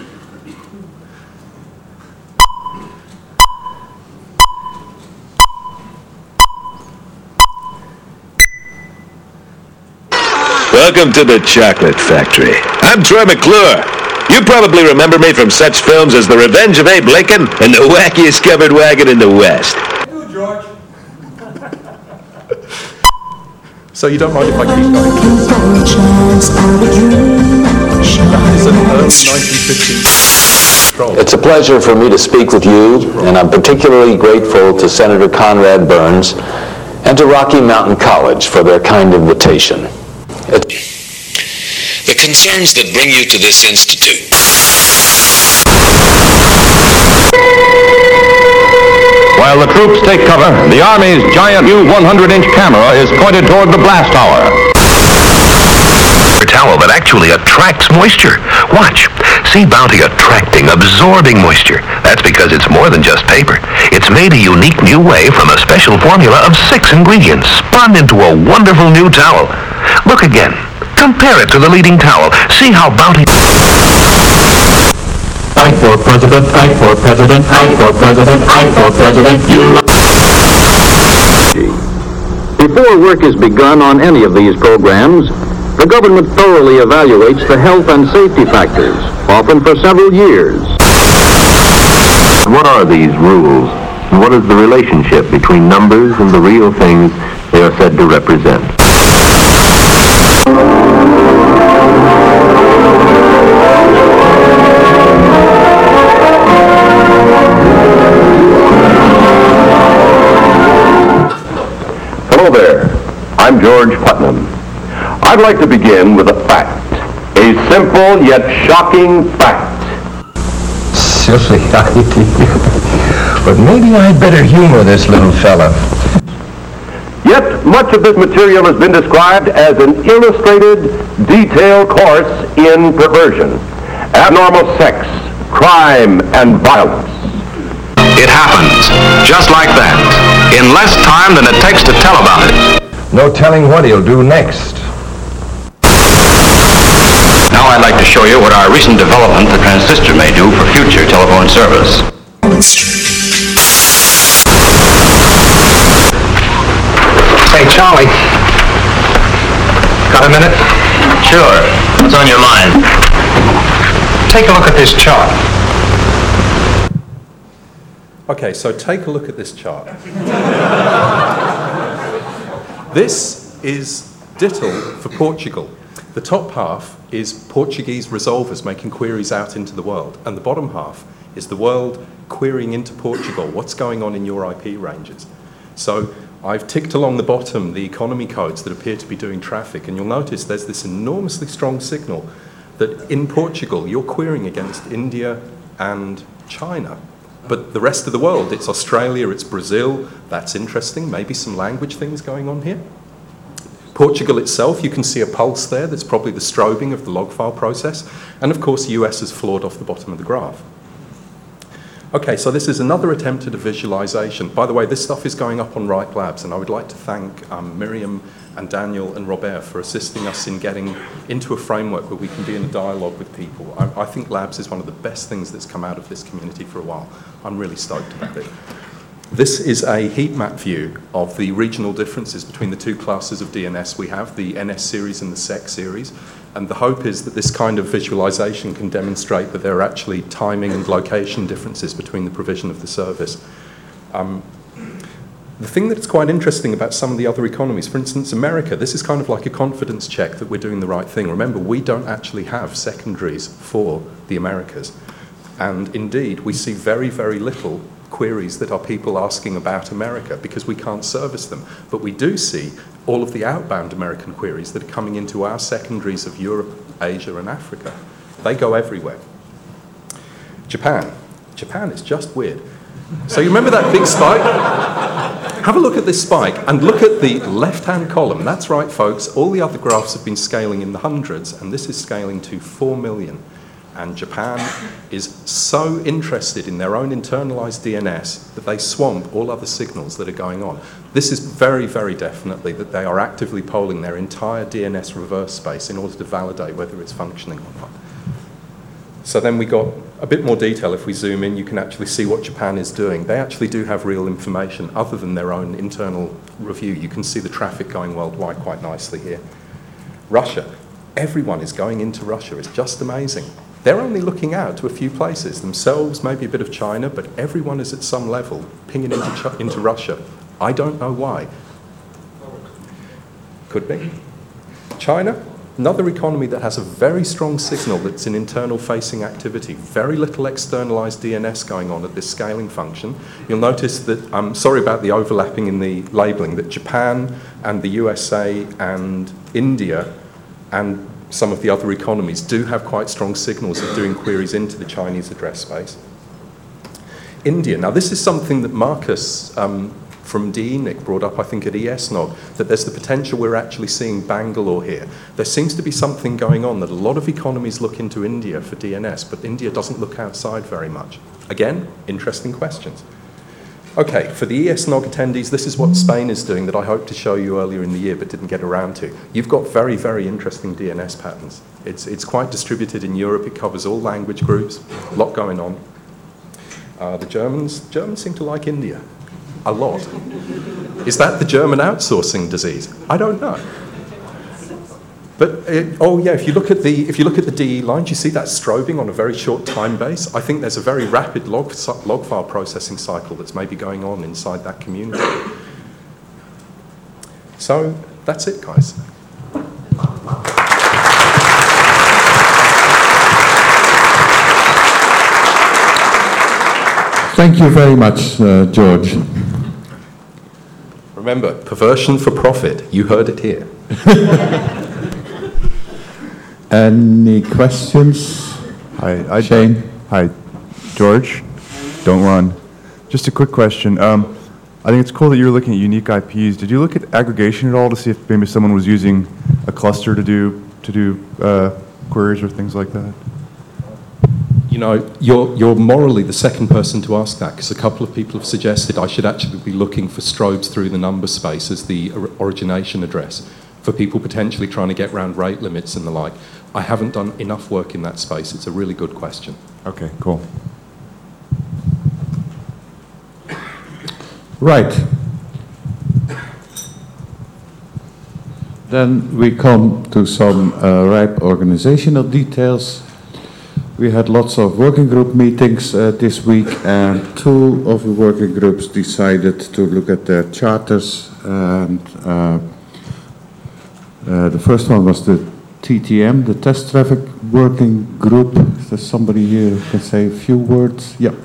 Welcome to the Chocolate Factory. I'm Troy McClure. You probably remember me from such films as The Revenge of Abe Lincoln and The Wackiest Covered Wagon in the West. You, George. So you don't mind if I keep going? That is an early 1950s control. It's a pleasure for me to speak with you, and I'm particularly grateful to Senator Conrad Burns and to Rocky Mountain College for their kind invitation. The concerns that bring you to this institute. While the troops take cover, the Army's giant new 100-inch camera is pointed toward the blast tower. A towel that actually attracts moisture. Watch. See Bounty attracting, absorbing moisture. That's because it's more than just paper. It's made a unique new way from a special formula of 6 ingredients, spun into a wonderful new towel. Look again. Compare it to the leading towel. See how Bounty... I for President, I for President, I for President, I for President, Before work is begun on any of these programs, the government thoroughly evaluates the health and safety factors, often for several years. What are these rules? And what is the relationship between numbers and the real things they are said to represent? Hello there. I'm George Putnam. I'd like to begin with a fact. A simple yet shocking fact. Silly idea. But maybe I'd better humor this little fella. Yet much of this material has been described as an illustrated, detailed course in perversion, abnormal sex, crime, and violence. It happens, just like that, in less time than it takes to tell about it. No telling what he'll do next. Now I'd like to show you what our recent development, the transistor, may do for future telephone service. Hey, Charlie. Got a minute? Sure. What's on your mind? Take a look at this chart. Okay, so take a look at this chart. This is ditto for Portugal. The top half is Portuguese resolvers making queries out into the world, and the bottom half is the world querying into Portugal. What's going on in your IP ranges? So I've ticked along the bottom the economy codes that appear to be doing traffic, and you'll notice there's this enormously strong signal that in Portugal you're querying against India and China. But the rest of the world, it's Australia, it's Brazil. That's interesting. Maybe some language things going on here. Portugal itself, you can see a pulse there. That's probably the strobing of the log file process. And of course, US is flawed off the bottom of the graph. Okay, so this is another attempt at a visualization. By the way, this stuff is going up on Ripe Labs, and I would like to thank Miriam and Daniel and Robert for assisting us in getting into a framework where we can be in a dialogue with people. I think Labs is one of the best things that's come out of this community for a while. I'm really stoked about it. This is a heat map view of the regional differences between the two classes of DNS we have, the NS series and the SEC series. And the hope is that this kind of visualization can demonstrate that there are actually timing and location differences between the provision of the service. The thing that's quite interesting about some of the other economies, for instance, America, this is kind of like a confidence check that we're doing the right thing. Remember, we don't actually have secondaries for the Americas. And indeed, we see very, very little queries that are people asking about America because we can't service them. But we do see all of the outbound American queries that are coming into our secondaries of Europe, Asia, and Africa. They go everywhere. Japan. Japan is just weird. So you remember that big spike? Have a look at this spike and look at the left-hand column. That's right, folks. All the other graphs have been scaling in the hundreds, and this is scaling to 4 million. And Japan is so interested in their own internalized DNS that they swamp all other signals that are going on. This is very, very definitely that they are actively polling their entire DNS reverse space in order to validate whether it's functioning or not. So then we got a bit more detail. If we zoom in, you can actually see what Japan is doing. They actually do have real information other than their own internal review. You can see the traffic going worldwide quite nicely here. Russia. Everyone is going into Russia. It's just amazing. They're only looking out to a few places, themselves, maybe a bit of China, but everyone is at some level pinging into Russia. I don't know why. Could be. China, another economy that has a very strong signal that's in internal-facing activity, very little externalized DNS going on at this scaling function. You'll notice that, sorry about the overlapping in the labeling, that Japan and the USA and India and some of the other economies do have quite strong signals of doing queries into the Chinese address space. India. Now, this is something that Marcus from DENIC brought up, I think, at ESNOG, that there's the potential we're actually seeing Bangalore here. There seems to be something going on that a lot of economies look into India for DNS, but India doesn't look outside very much. Again, interesting questions. Okay, for the ESNOG attendees, this is what Spain is doing that I hoped to show you earlier in the year but didn't get around to. You've got very, very interesting DNS patterns. It's quite distributed in Europe. It covers all language groups, a lot going on. The Germans seem to like India a lot. Is that the German outsourcing disease? I don't know. But if you look at the DE lines, you see that strobing on a very short time base. I think there's a very rapid log file processing cycle that's maybe going on inside that community. So that's it, guys. Thank you very much, George. Remember, perversion for profit. You heard it here. Any questions? Hi, Shane. Hi, George. Don't run. Just a quick question. I think it's cool that you're looking at unique IPs. Did you look at aggregation at all to see if maybe someone was using a cluster to do queries or things like that? You know, you're morally the second person to ask that, because a couple of people have suggested I should actually be looking for strobes through the number space as the origination address for people potentially trying to get around rate limits and the like. I haven't done enough work in that space. It's a really good question. Okay, cool. Right. Then we come to some RIPE organizational details. We had lots of working group meetings this week, and 2 of the working groups decided to look at their charters. And the first one was the TTM, the Test Traffic Working Group. Is there somebody here who can say a few words? Yeah.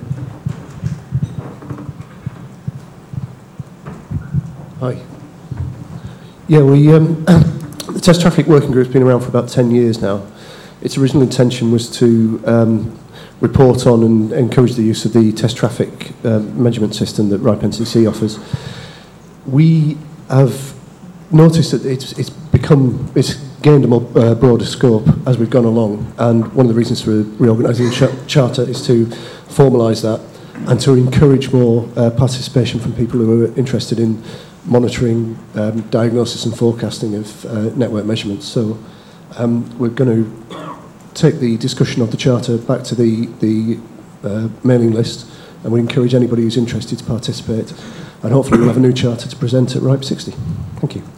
Hi. Yeah, the Test Traffic Working Group's been around for about 10 years now. Its original intention was to report on and encourage the use of the test traffic measurement system that RIPE NCC offers. We have noticed that it's gained a more broader scope as we've gone along, and one of the reasons for reorganising the charter is to formalise that and to encourage more participation from people who are interested in monitoring, diagnosis and forecasting of network measurements. So we're going to take the discussion of the charter back to the mailing list, and we encourage anybody who's interested to participate, and hopefully we'll have a new charter to present at RIPE 60. Thank you.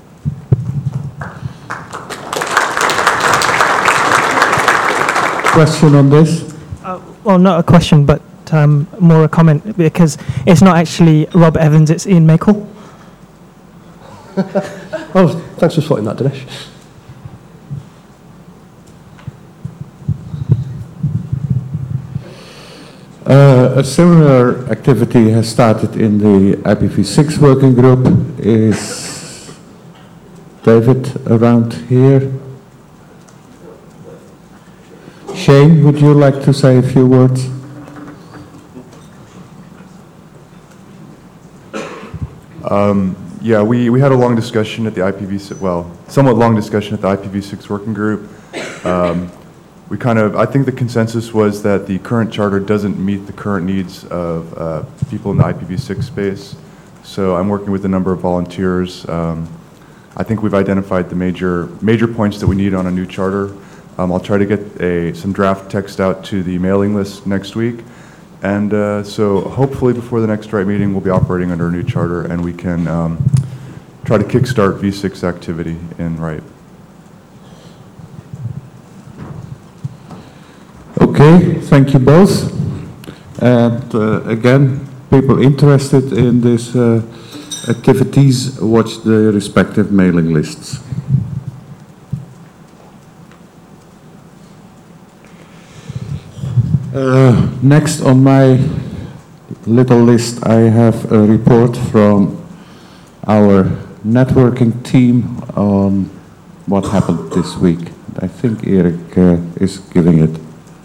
Question on this? Well, not a question, but more a comment, because it's not actually Rob Evans, it's Ian Makel. Oh, thanks for spotting that, Dinesh. A similar activity has started in the IPv6 working group. Is David around here? Shane, would you like to say a few words? Yeah, we had a long discussion at the IPv6, well, somewhat long discussion at the IPv6 working group. I think the consensus was that the current charter doesn't meet the current needs of people in the IPv6 space. So I'm working with a number of volunteers. I think we've identified the major points that we need on a new charter. I'll try to get some draft text out to the mailing list next week. And so hopefully before the next RIPE meeting, we'll be operating under a new charter, and we can try to kickstart V6 activity in RIPE. Okay, thank you both. And again, people interested in these activities, watch the respective mailing lists. Next on my little list, I have a report from our networking team on what happened this week. I think Erik is giving it.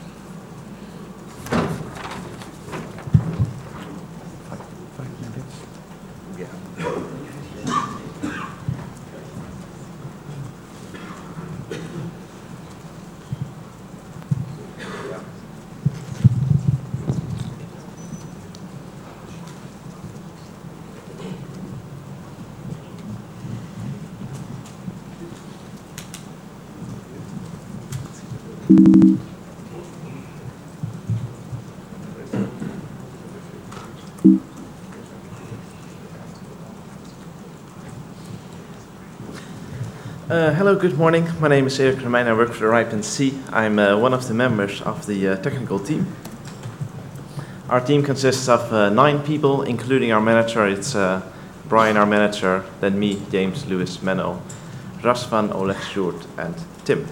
Hello, good morning. My name is Erik Romein. I work for the RIPE NCC. I'm one of the members of the technical team. Our team consists of 9 people, including our manager. It's Brian, our manager, then me, James, Lewis, Menno, Razvan, Oleg, Sjoerd, and Tim.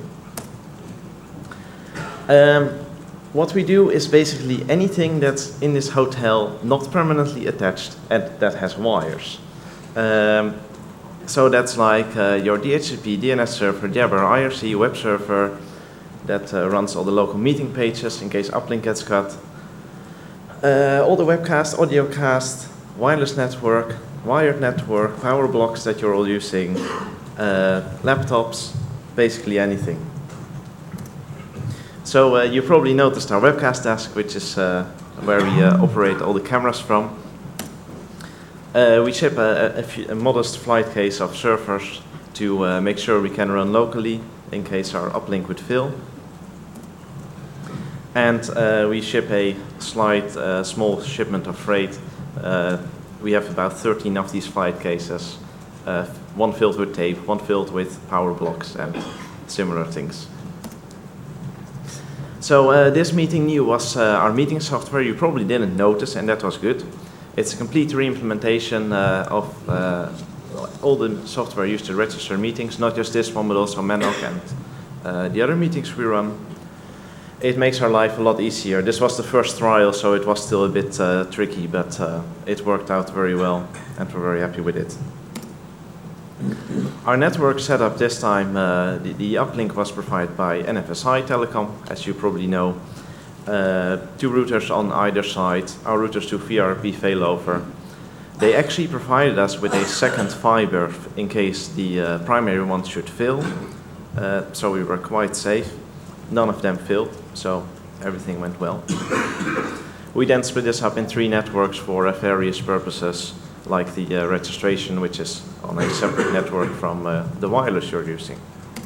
What we do is basically anything that's in this hotel not permanently attached and that has wires. So that's like your DHCP, DNS server, Jabber, IRC, web server that runs all the local meeting pages in case uplink gets cut. All the webcast, audiocast, wireless network, wired network, power blocks that you're all using, laptops, basically anything. So you probably noticed our webcast desk, which is where we operate all the cameras from. We ship a modest flight case of servers to make sure we can run locally in case our uplink would fail. And we ship a small shipment of freight. We have about 13 of these flight cases, one filled with tape, one filled with power blocks and similar things. So this meeting new was our meeting software. You probably didn't notice, and that was good. It's a complete re-implementation of all the software used to register meetings, not just this one, but also Manoc and the other meetings we run. It makes our life a lot easier. This was the first trial, so it was still a bit tricky, but it worked out very well, and we're very happy with it. Our network setup this time, the uplink was provided by NFSI Telecom, as you probably know. 2 routers on either side. Our routers do VRP failover. They actually provided us with a second fiber in case the primary one should fail, so we were quite safe. None of them failed, so everything went well. We then split this up in 3 networks for various purposes, like the registration, which is on a separate network from the wireless you're using.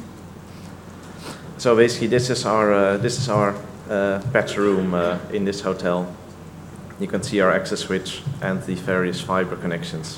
So basically, this is our patch room in this hotel. You can see our access switch and the various fiber connections.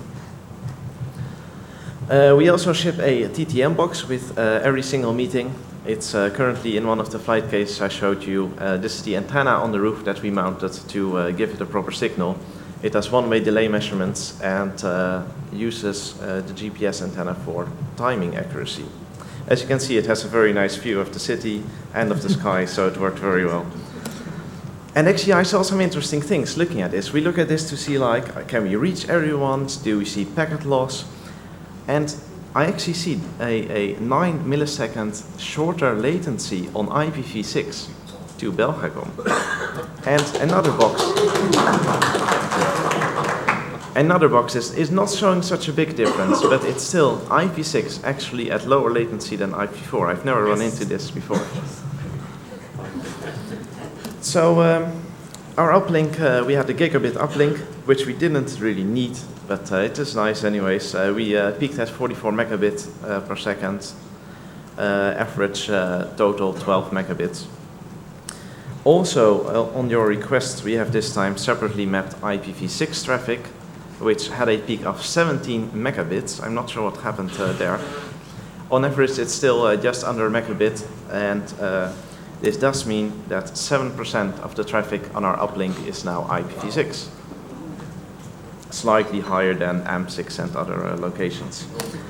We also ship a TTM box with every single meeting. It's currently in one of the flight cases I showed you. This is the antenna on the roof that we mounted to give it a proper signal. It has one-way delay measurements and uses the GPS antenna for timing accuracy. As you can see, it has a very nice view of the city and of the sky, so it worked very well. And actually, I saw some interesting things looking at this. We look at this to see, like, can we reach everyone? Do we see packet loss? And I actually see a 9 millisecond shorter latency on IPv6 to Belgacom. And another box is not showing such a big difference, but it's still IPv6 actually at lower latency than IPv4. I've never run into this before. So our uplink, we had the gigabit uplink, which we didn't really need, but it is nice anyways. We peaked at 44 megabits per second, average total 12 megabits. Also, on your request, we have this time separately mapped IPv6 traffic, which had a peak of 17 megabits. I'm not sure what happened there. On average, it's still just under a megabit, and this does mean that 7% of the traffic on our uplink is now IPv6, slightly higher than AMP6 and other locations.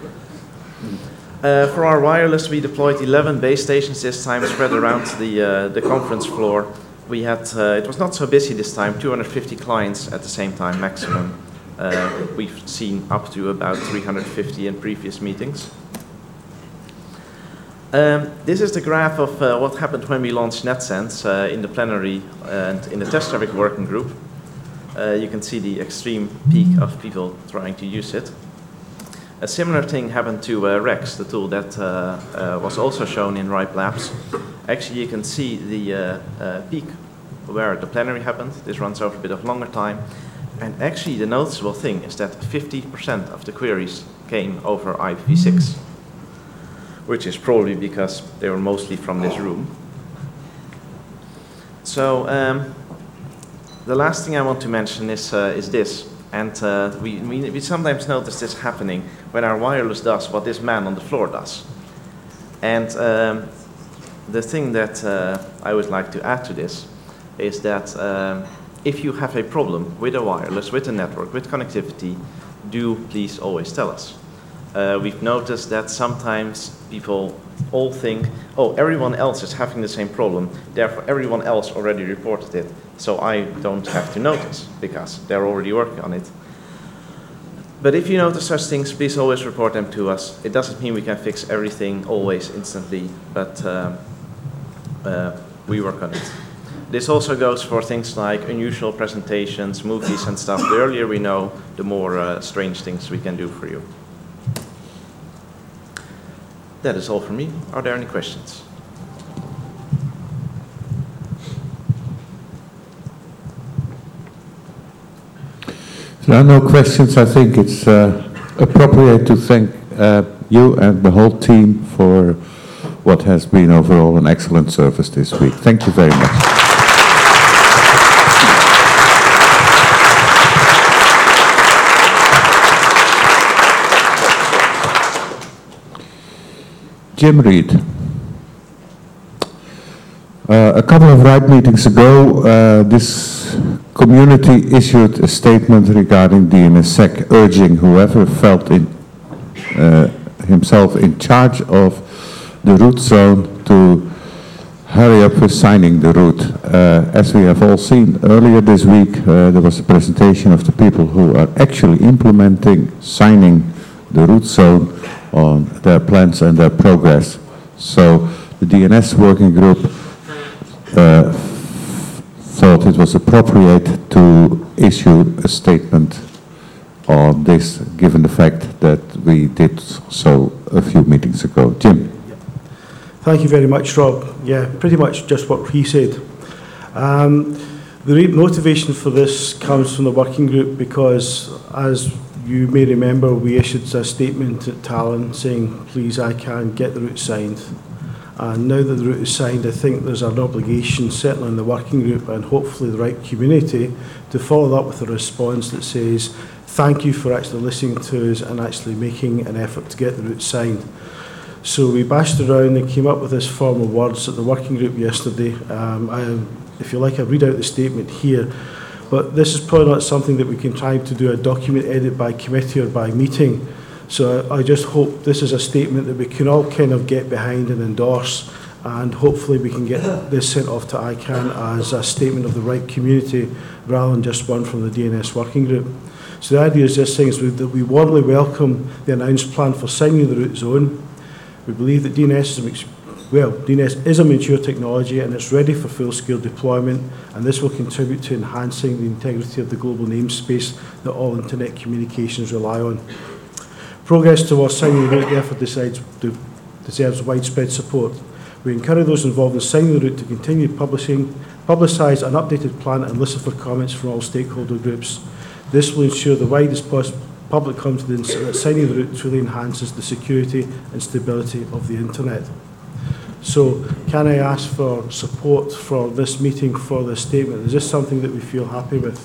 For our wireless, we deployed 11 base stations this time, spread around the conference floor. We had, it was not so busy this time, 250 clients at the same time maximum. We've seen up to about 350 in previous meetings. This is the graph of what happened when we launched NetSense in the plenary and in the test traffic working group. You can see the extreme peak of people trying to use it. A similar thing happened to Rex, the tool that was also shown in RIPE Labs. Actually, you can see the peak where the plenary happened. This runs over a bit of longer time. And actually, the noticeable thing is that 50% of the queries came over IPv6, which is probably because they were mostly from this room. So the last thing I want to mention is this. And we sometimes notice this happening when our wireless does what this man on the floor does. And the thing that I would like to add to this is that if you have a problem with a wireless, with a network, with connectivity, do please always tell us. We've noticed that sometimes people all think, oh, everyone else is having the same problem, therefore everyone else already reported it, so I don't have to notice, because they're already working on it. But if you notice such things, please always report them to us. It doesn't mean we can fix everything always instantly, but we work on it. This also goes for things like unusual presentations, movies and stuff. The earlier we know, the more strange things we can do for you. That is all from me. Are there any questions? If there are no questions, I think it's appropriate to thank you and the whole team for what has been overall an excellent service this week. Thank you very much. Jim Reed. A couple of RIPE meetings ago, this community issued a statement regarding DNSSEC, urging whoever felt himself in charge of the root zone to hurry up with signing the root. As we have all seen earlier this week, there was a presentation of the people who are actually implementing, signing the root zone on their plans and their progress. So the DNS working group thought it was appropriate to issue a statement on this, given the fact that we did so a few meetings ago. Jim. Thank you very much, Rob. Yeah, pretty much just what he said. The motivation for this comes from the working group because, as you may remember, we issued a statement at Tallinn saying, please, ICANN, get the route signed. And now that the route is signed, I think there's an obligation, certainly in the working group and hopefully the right community, to follow up with a response that says, thank you for actually listening to us and actually making an effort to get the route signed. So we bashed around and came up with this form of words at the working group yesterday. If you like, I'll read out the statement here. But this is probably not something that we can try to do a document edit by committee or by meeting. So I just hope this is a statement that we can all kind of get behind and endorse, and hopefully we can get this sent off to ICANN as a statement of the right community rather than just one from the DNS working group. So the idea is this thing is that we warmly welcome the announced plan for signing the root zone. We believe that DNS is a mature technology and it's ready for full-scale deployment, and this will contribute to enhancing the integrity of the global namespace that all internet communications rely on. Progress towards signing the route therefore deserves widespread support. We encourage those involved in signing the route to continue publicise an updated plan and listen for comments from all stakeholder groups. This will ensure the widest possible public confidence that signing the route truly enhances the security and stability of the internet. So can I ask for support for this meeting, for this statement? Is this something that we feel happy with?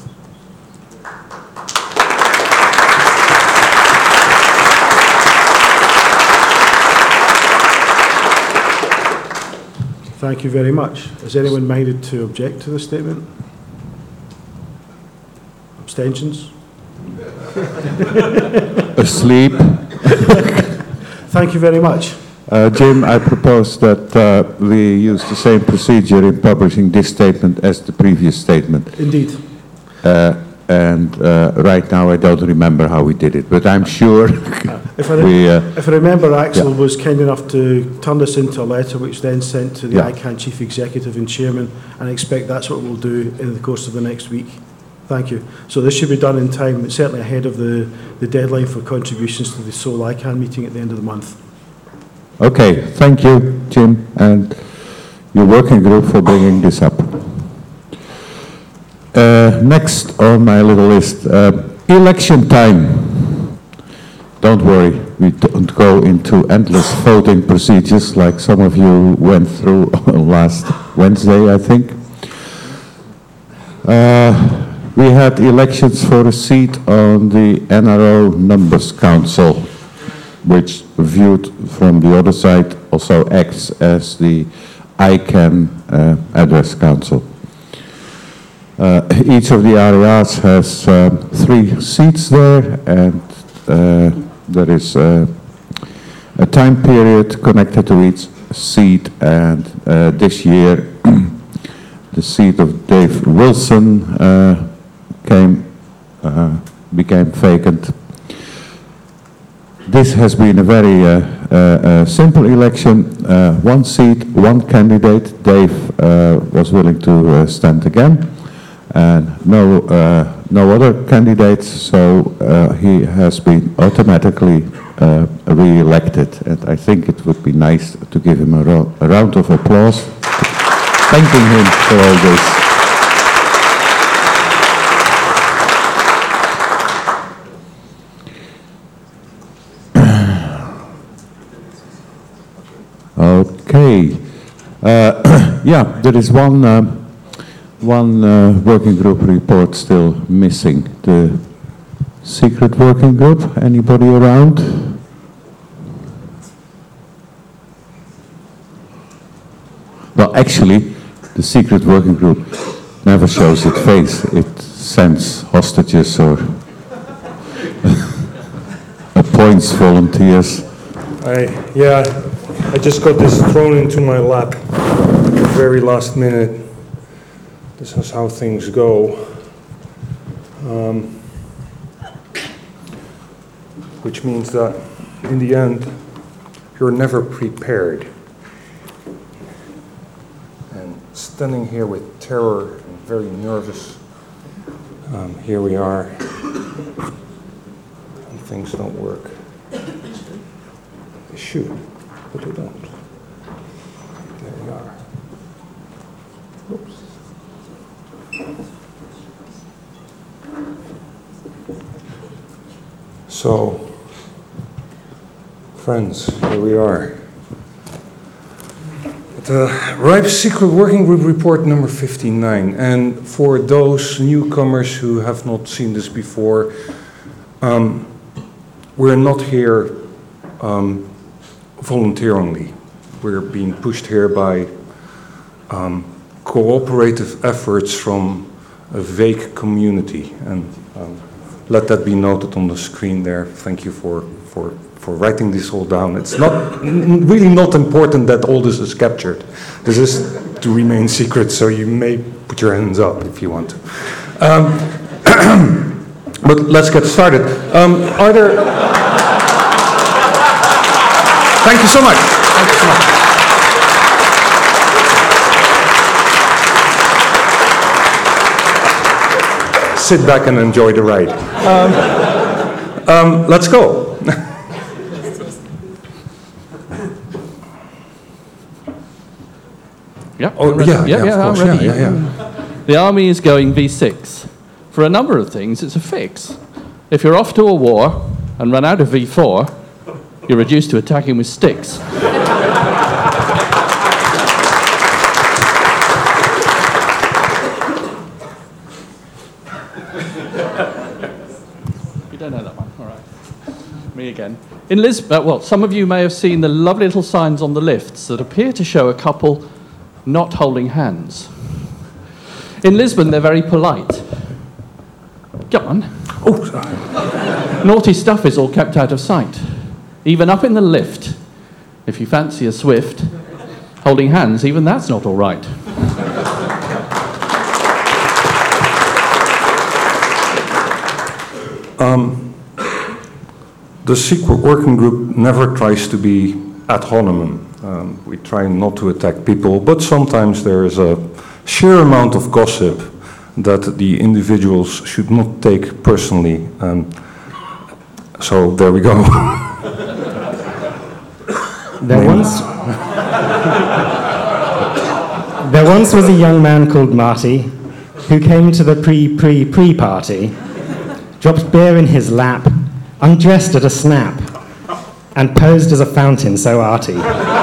Thank you very much. Is anyone minded to object to the statement? Abstentions? Asleep. Thank you very much. Jim, I propose that we use the same procedure in publishing this statement as the previous statement. Indeed. Right now I don't remember how we did it, but I'm sure if I remember, Axel was kind enough to turn this into a letter which then sent to the ICANN Chief Executive and Chairman, and I expect that's what we'll do in the course of the next week. Thank you. So this should be done in time, certainly ahead of the deadline for contributions to the Seoul ICANN meeting at the end of the month. Okay, thank you, Jim, and your working group for bringing this up. Next on my little list, election time. Don't worry, we don't go into endless voting procedures like some of you went through last Wednesday, I think. We had elections for a seat on the NRO Numbers Council, which, viewed from the other side, also acts as the ICANN Address Council. Each of the areas has 3 seats there, and there is a time period connected to each seat, and this year the seat of Dave Wilson became vacant. This has been a very simple election. 1 seat, 1 candidate. Dave was willing to stand again, and no other candidates, so he has been automatically re-elected. And I think it would be nice to give him a round of applause, thanking him for all this. Okay. Yeah, there is one working group report still missing. The secret working group. Anybody around? Well, actually, the secret working group never shows its face. It sends hostages or appoints volunteers. I just got this thrown into my lap at the very last minute. This is how things go. Which means that in the end, you're never prepared. And standing here with terror and very nervous, here we are, and things don't work. They should, but they don't. There we are. Oops. So, friends, here we are. The RIPE Secret Working Group Report number 59. And for those newcomers who have not seen this before, we're not here voluntarily. We're being pushed here by cooperative efforts from a vague community. And let that be noted on the screen there. Thank you for writing this all down. It's really not important that all this is captured. This is to remain secret, so you may put your hands up if you want to. But let's get started. Are there... Thank you so much. Thank you so much. Sit back and enjoy the ride. Let's go. Yep. Oh, yeah, I'm ready. The army is going V6. For a number of things, it's a fix. If you're off to a war and run out of V4, you're reduced to attacking with sticks. You don't know that one, all right. Me again. In Lisbon, well, some of you may have seen the lovely little signs on the lifts that appear to show a couple not holding hands. In Lisbon, they're very polite. Go on. Oh, sorry. Naughty stuff is all kept out of sight. Even up in the lift, if you fancy a Swift, holding hands, even that's not all right. The secret working group never tries to be ad hominem. We try not to attack people, but sometimes there is a sheer amount of gossip that the individuals should not take personally. So there we go. There once was a young man called Marty who came to the pre-party, dropped beer in his lap, undressed at a snap, and posed as a fountain so arty.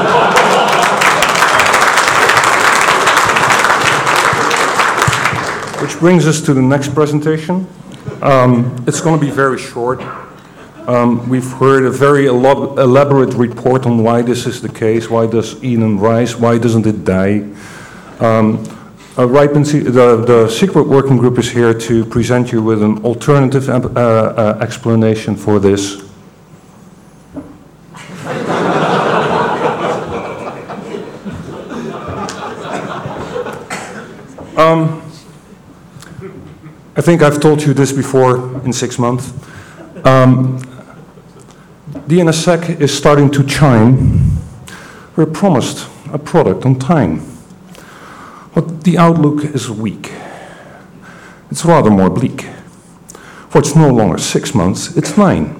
Which brings us to the next presentation. It's going to be very short. We've heard a very elaborate report on why this is the case. Why does Eden rise? Why doesn't it die? The secret working group is here to present you with an alternative explanation for this. I think I've told you this before in 6 months. DNSSEC is starting to chime. We're promised a product on time. But the outlook is weak. It's rather more bleak. For it's no longer 6 months, it's 9.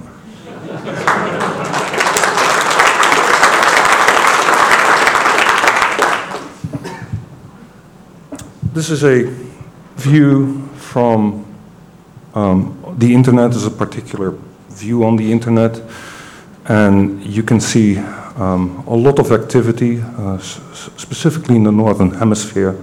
This is a view from the internet. Is a particular view on the internet, and you can see a lot of activity, specifically in the Northern Hemisphere.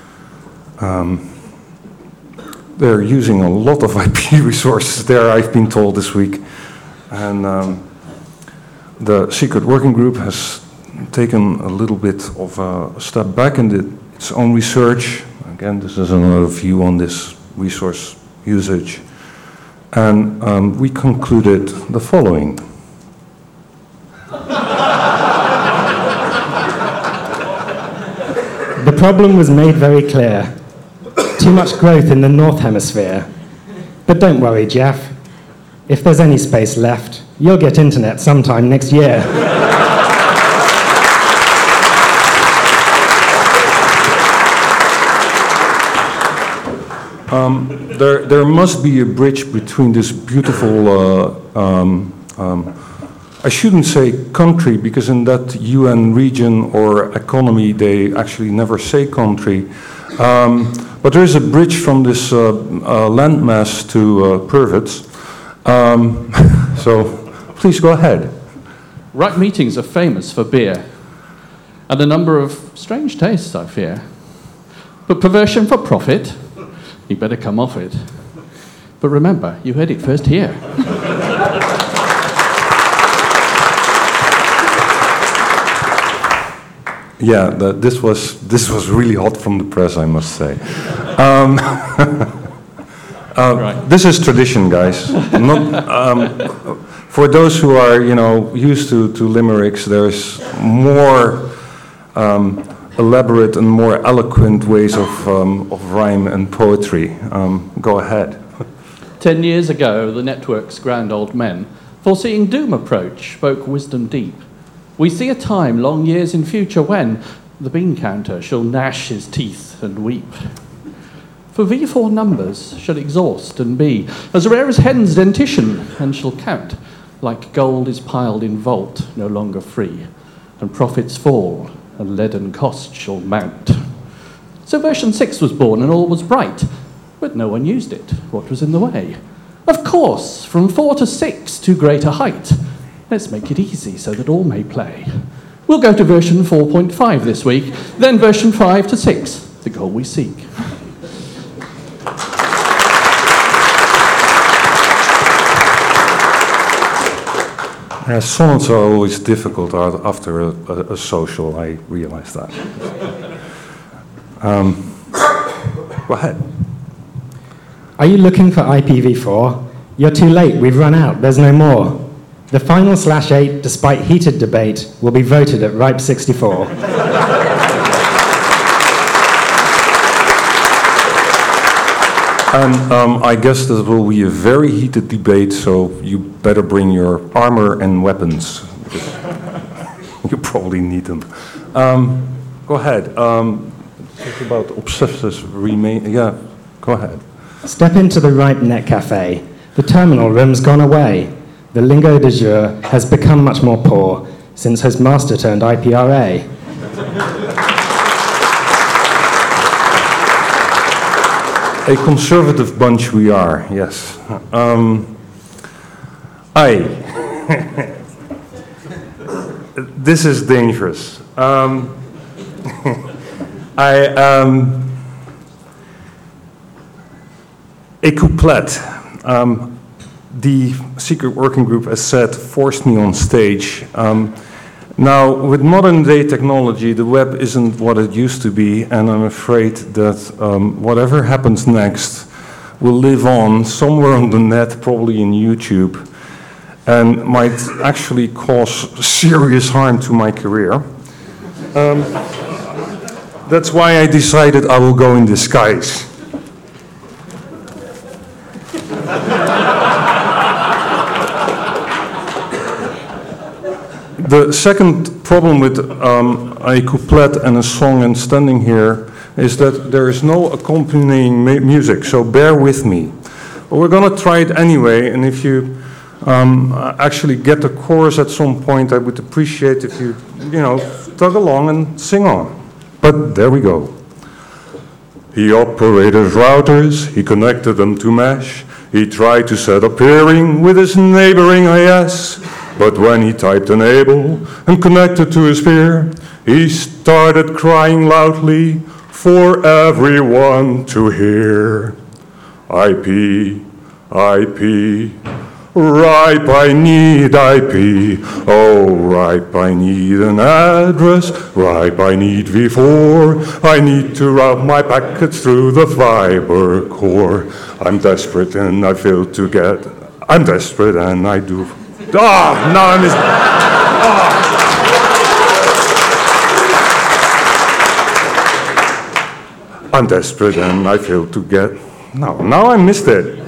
They're using a lot of IP resources there, I've been told this week. And the Secret Working Group has taken a little bit of a step back in its own research. Again, this is another view on this resource usage. And we concluded the following. The problem was made very clear. Too much growth in the North Hemisphere. But don't worry, Jeff. If there's any space left, you'll get internet sometime next year. There must be a bridge between this beautiful, I shouldn't say country, because in that UN region or economy, they actually never say country. But there is a bridge from this landmass to Purvitz. So please go ahead. RIPE meetings are famous for beer, and a number of strange tastes, I fear. But perversion for profit, you better come off it. But remember, you heard it first here. Yeah, this was really hot from the press, I must say. Right. This is tradition, guys. For those who are, used to limericks, there's more elaborate and more eloquent ways of rhyme and poetry. Go ahead. 10 years ago, the network's grand old men, foreseeing doom approach, spoke wisdom deep. We see a time long years in future when the bean counter shall gnash his teeth and weep. For V4 numbers shall exhaust and be as rare as hen's dentition, and shall count like gold is piled in vault, no longer free, and profits fall, and leaden cost shall mount. So version 6 was born, and all was bright, but no one used it. What was in the way? Of course, from 4 to 6 to greater height. Let's make it easy so that all may play. We'll go to version 4.5 this week, then version 5 to 6, the goal we seek. Sonnets are always difficult after a social, I realize that. Go ahead. Are you looking for IPv4? You're too late, we've run out, there's no more. The final /8, despite heated debate, will be voted at RIPE 64. And I guess this will be a very heated debate, so you better bring your armor and weapons. You probably need them. Go ahead. Talk about obsessive remain. Yeah, go ahead. Step into the RIPE Net Cafe. The terminal room's gone away. The lingo de jour has become much more poor since his master turned IPRA. A conservative bunch we are, yes. This is dangerous. A couplet. The Secret Working Group, as said, forced me on stage. Now, with modern day technology, the web isn't what it used to be, and I'm afraid that whatever happens next will live on somewhere on the net, probably in YouTube, and might actually cause serious harm to my career. That's why I decided I will go in disguise. The second problem with a couplet and a song and standing here is that there is no accompanying music, so bear with me. But we're going to try it anyway, and if you actually get the chorus at some point, I would appreciate if you tug along and sing on. But there we go. He operated routers, he connected them to mesh, he tried to set up peering with his neighboring IS. But when he typed enable and connected to his peer, he started crying loudly for everyone to hear. IP, IP, RIPE, I need IP. Oh, RIPE, I need an address. RIPE, I need V4. I need to route my packets through the fiber core. I'm desperate and I fail to get. I'm desperate and I do. Ah, now I missed. I'm desperate and I fail to get. Now I missed it.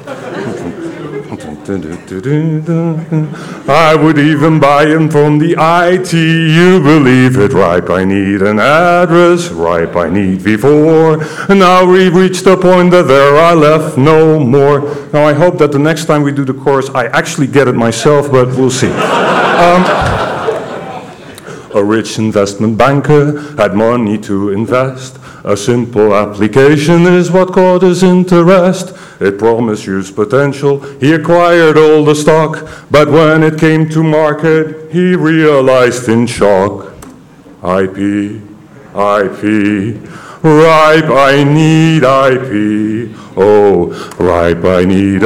I would even buy him from the IT, you believe it. RIPE, I need an address. RIPE, I need V4. And now we've reached the point that there are left no more. Now I hope that the next time we do the course, I actually get it myself, but we'll see. A rich investment banker had money to invest. A simple application is what caught his interest. It promised huge potential. He acquired all the stock, but when it came to market, he realized in shock. IP, IP, RIPE, I need IP. Oh, RIPE, I need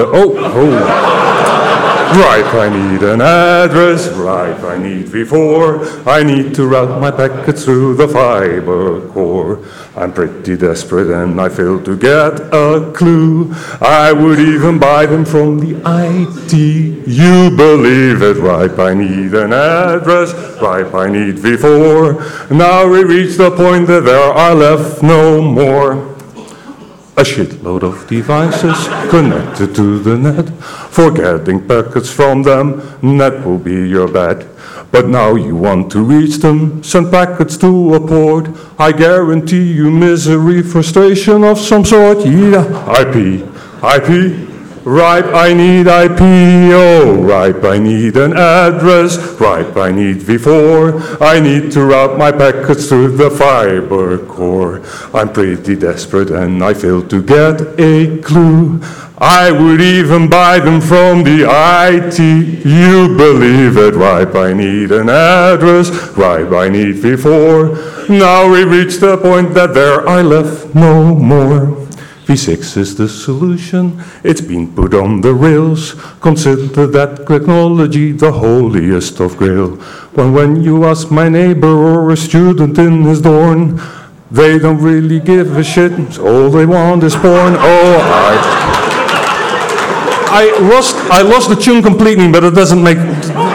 RIPE, I need an address. RIPE, I need V4. I need to route my packets through the fiber core. I'm pretty desperate and I fail to get a clue. I would even buy them from the IT. You believe it. RIPE, I need an address. RIPE, I need V4. Now we reach the point that there are left no more. A shitload of devices connected to the net. Forgetting packets from them, that will be your bet. But now you want to reach them, send packets to a port. I guarantee you misery, frustration of some sort. Yeah, IP, IP. RIPE, I need IP. Oh, RIPE, I need an address. RIPE, I need V4. I need to route my packets through the fiber core. I'm pretty desperate and I fail to get a clue. I would even buy them from the IT. You believe it. RIPE, I need an address. RIPE, I need V4. Now we reach the point that there are left no more. V6 is the solution, it's been put on the rails. Consider that technology the holiest of grail. When you ask my neighbor or a student in his dorm, they don't really give a shit, all they want is porn. Oh, I lost the tune completely, but it doesn't make,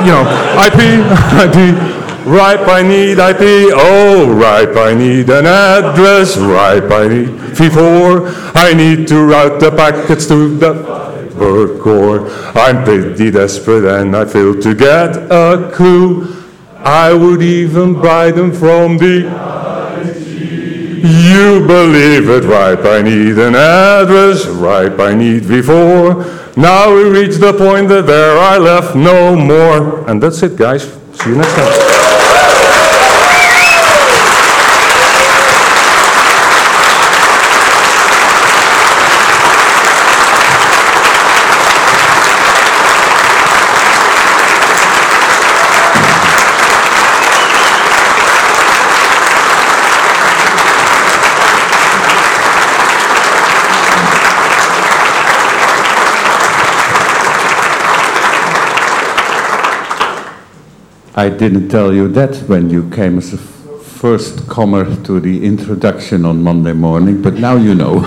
IP. RIPE, I need IP. Oh, RIPE, I need an address. RIPE, I need V4. I need to route the packets to the fiber core. I'm pretty desperate and I fail to get a clue. I would even buy them from the IT. You believe it. RIPE, I need an address. RIPE, I need V4. Now we reach the point that there are left no more. And that's it, guys. See you next time. I didn't tell you that when you came as a first comer to the introduction on Monday morning, but now you know.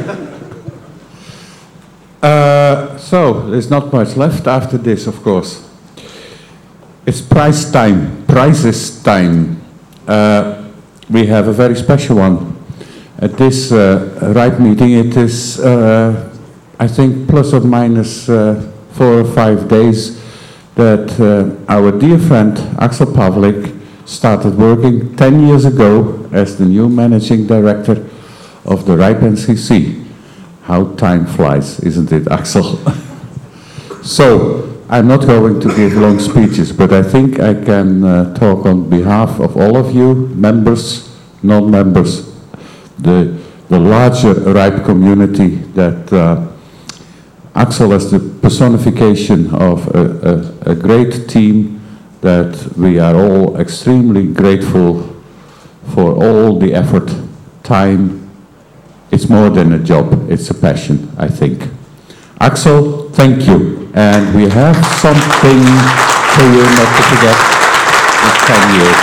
So, there's not much left after this, of course. It's prize time, prizes time. We have a very special one. At this RIPE meeting, it is, I think, plus or minus 4 or 5 days that our dear friend Axel Pavlik started working 10 years ago as the new managing director of the RIPE NCC. How time flies, isn't it, Axel? So, I'm not going to give long speeches, but I think I can talk on behalf of all of you, members, non-members, the larger RIPE community, that Axel, as the personification of a great team, that we are all extremely grateful for all the effort, time. It's more than a job, it's a passion, I think. Axel, thank you. And we have something for you not to forget. It's 10 years.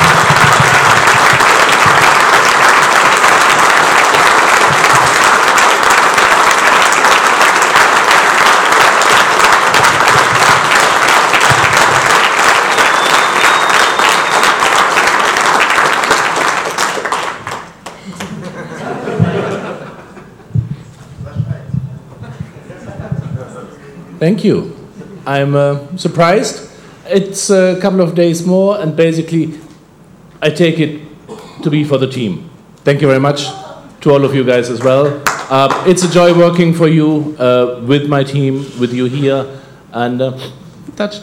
Thank you. I'm surprised. It's a couple of days more, and basically, I take it to be for the team. Thank you very much to all of you guys as well. It's a joy working for you, with my team, with you here, and touched.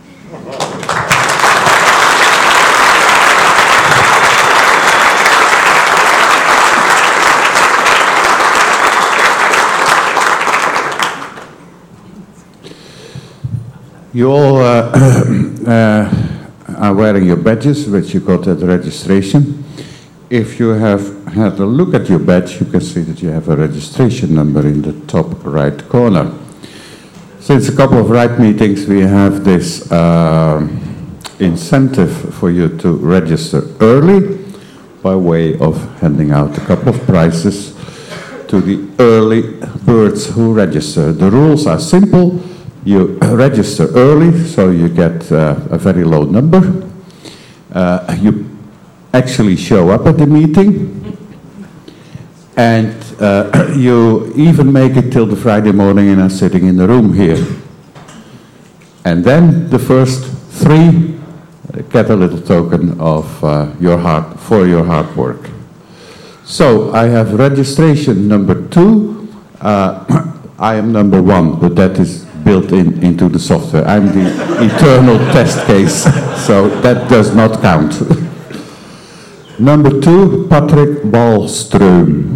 You all are wearing your badges, which you got at registration. If you have had a look at your badge, you can see that you have a registration number in the top right corner. Since a couple of RIPE meetings, we have this incentive for you to register early by way of handing out a couple of prizes to the early birds who register. The rules are simple. You register early, so you get a very low number. You actually show up at the meeting, and you even make it till the Friday morning and are sitting in the room here. And then the first 3 get a little token of your hard work. So I have registration number 2. I am number 1, but that is built into the software. I'm the eternal test case, so that does not count. Number 2, Patrick Ballström.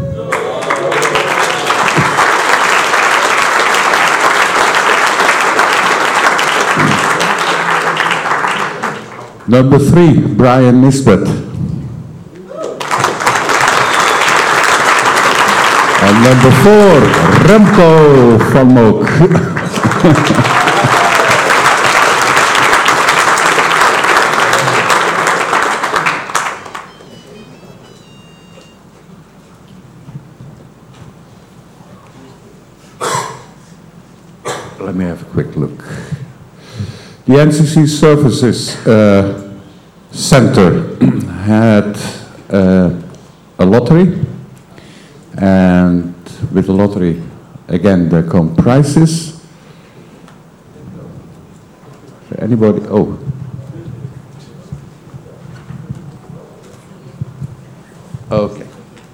Number 3, Brian Nisbet. And number 4, Remco van Mook. Let me have a quick look. The NCC Services Center had a lottery, and with the lottery, again, there come prizes. Anybody? Oh. Okay.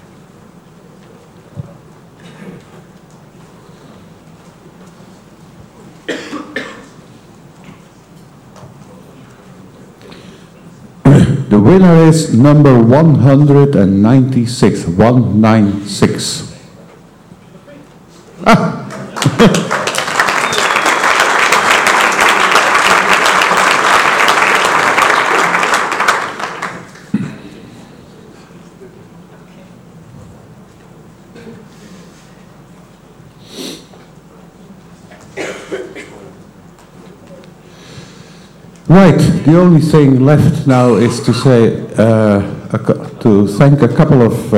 The winner is number 196, 196. Ah! Right, the only thing left now is to say, to thank a couple of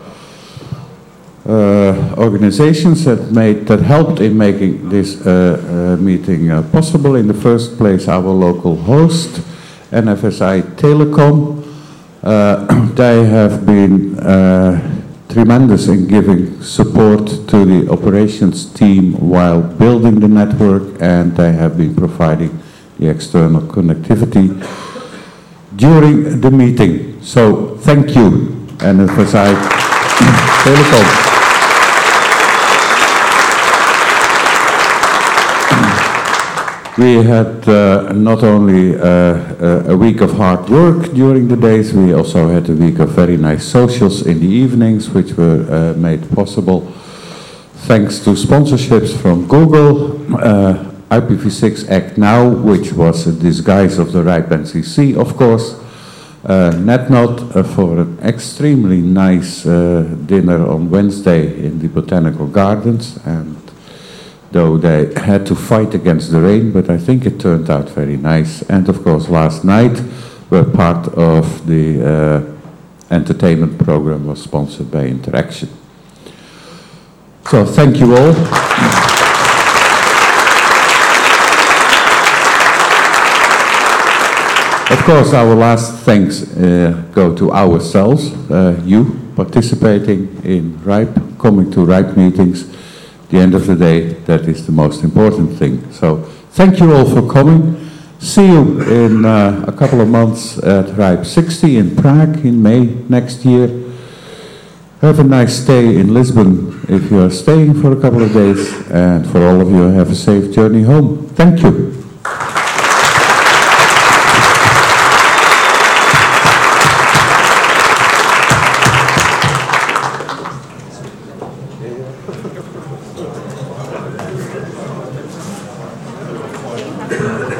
organizations that helped in making this meeting possible. In the first place, our local host, NFSI Telecom. They have been tremendous in giving support to the operations team while building the network, and they have been providing the external connectivity during the meeting. So thank you, NFSI Telecom. We had not only a week of hard work during the days, we also had a week of very nice socials in the evenings, which were made possible thanks to sponsorships from Google, IPv6 Act Now, which was a disguise of the RIPE NCC, of course. NetNod for an extremely nice dinner on Wednesday in the Botanical Gardens, and though they had to fight against the rain, but I think it turned out very nice. And of course last night, where part of the entertainment program was sponsored by Interaction. So thank you all. Of course, our last thanks go to ourselves, you participating in RIPE, coming to RIPE meetings. At the end of the day, that is the most important thing. So thank you all for coming. See you in a couple of months at RIPE 60 in Prague in May next year. Have a nice stay in Lisbon if you are staying for a couple of days, and for all of you, have a safe journey home. Thank you.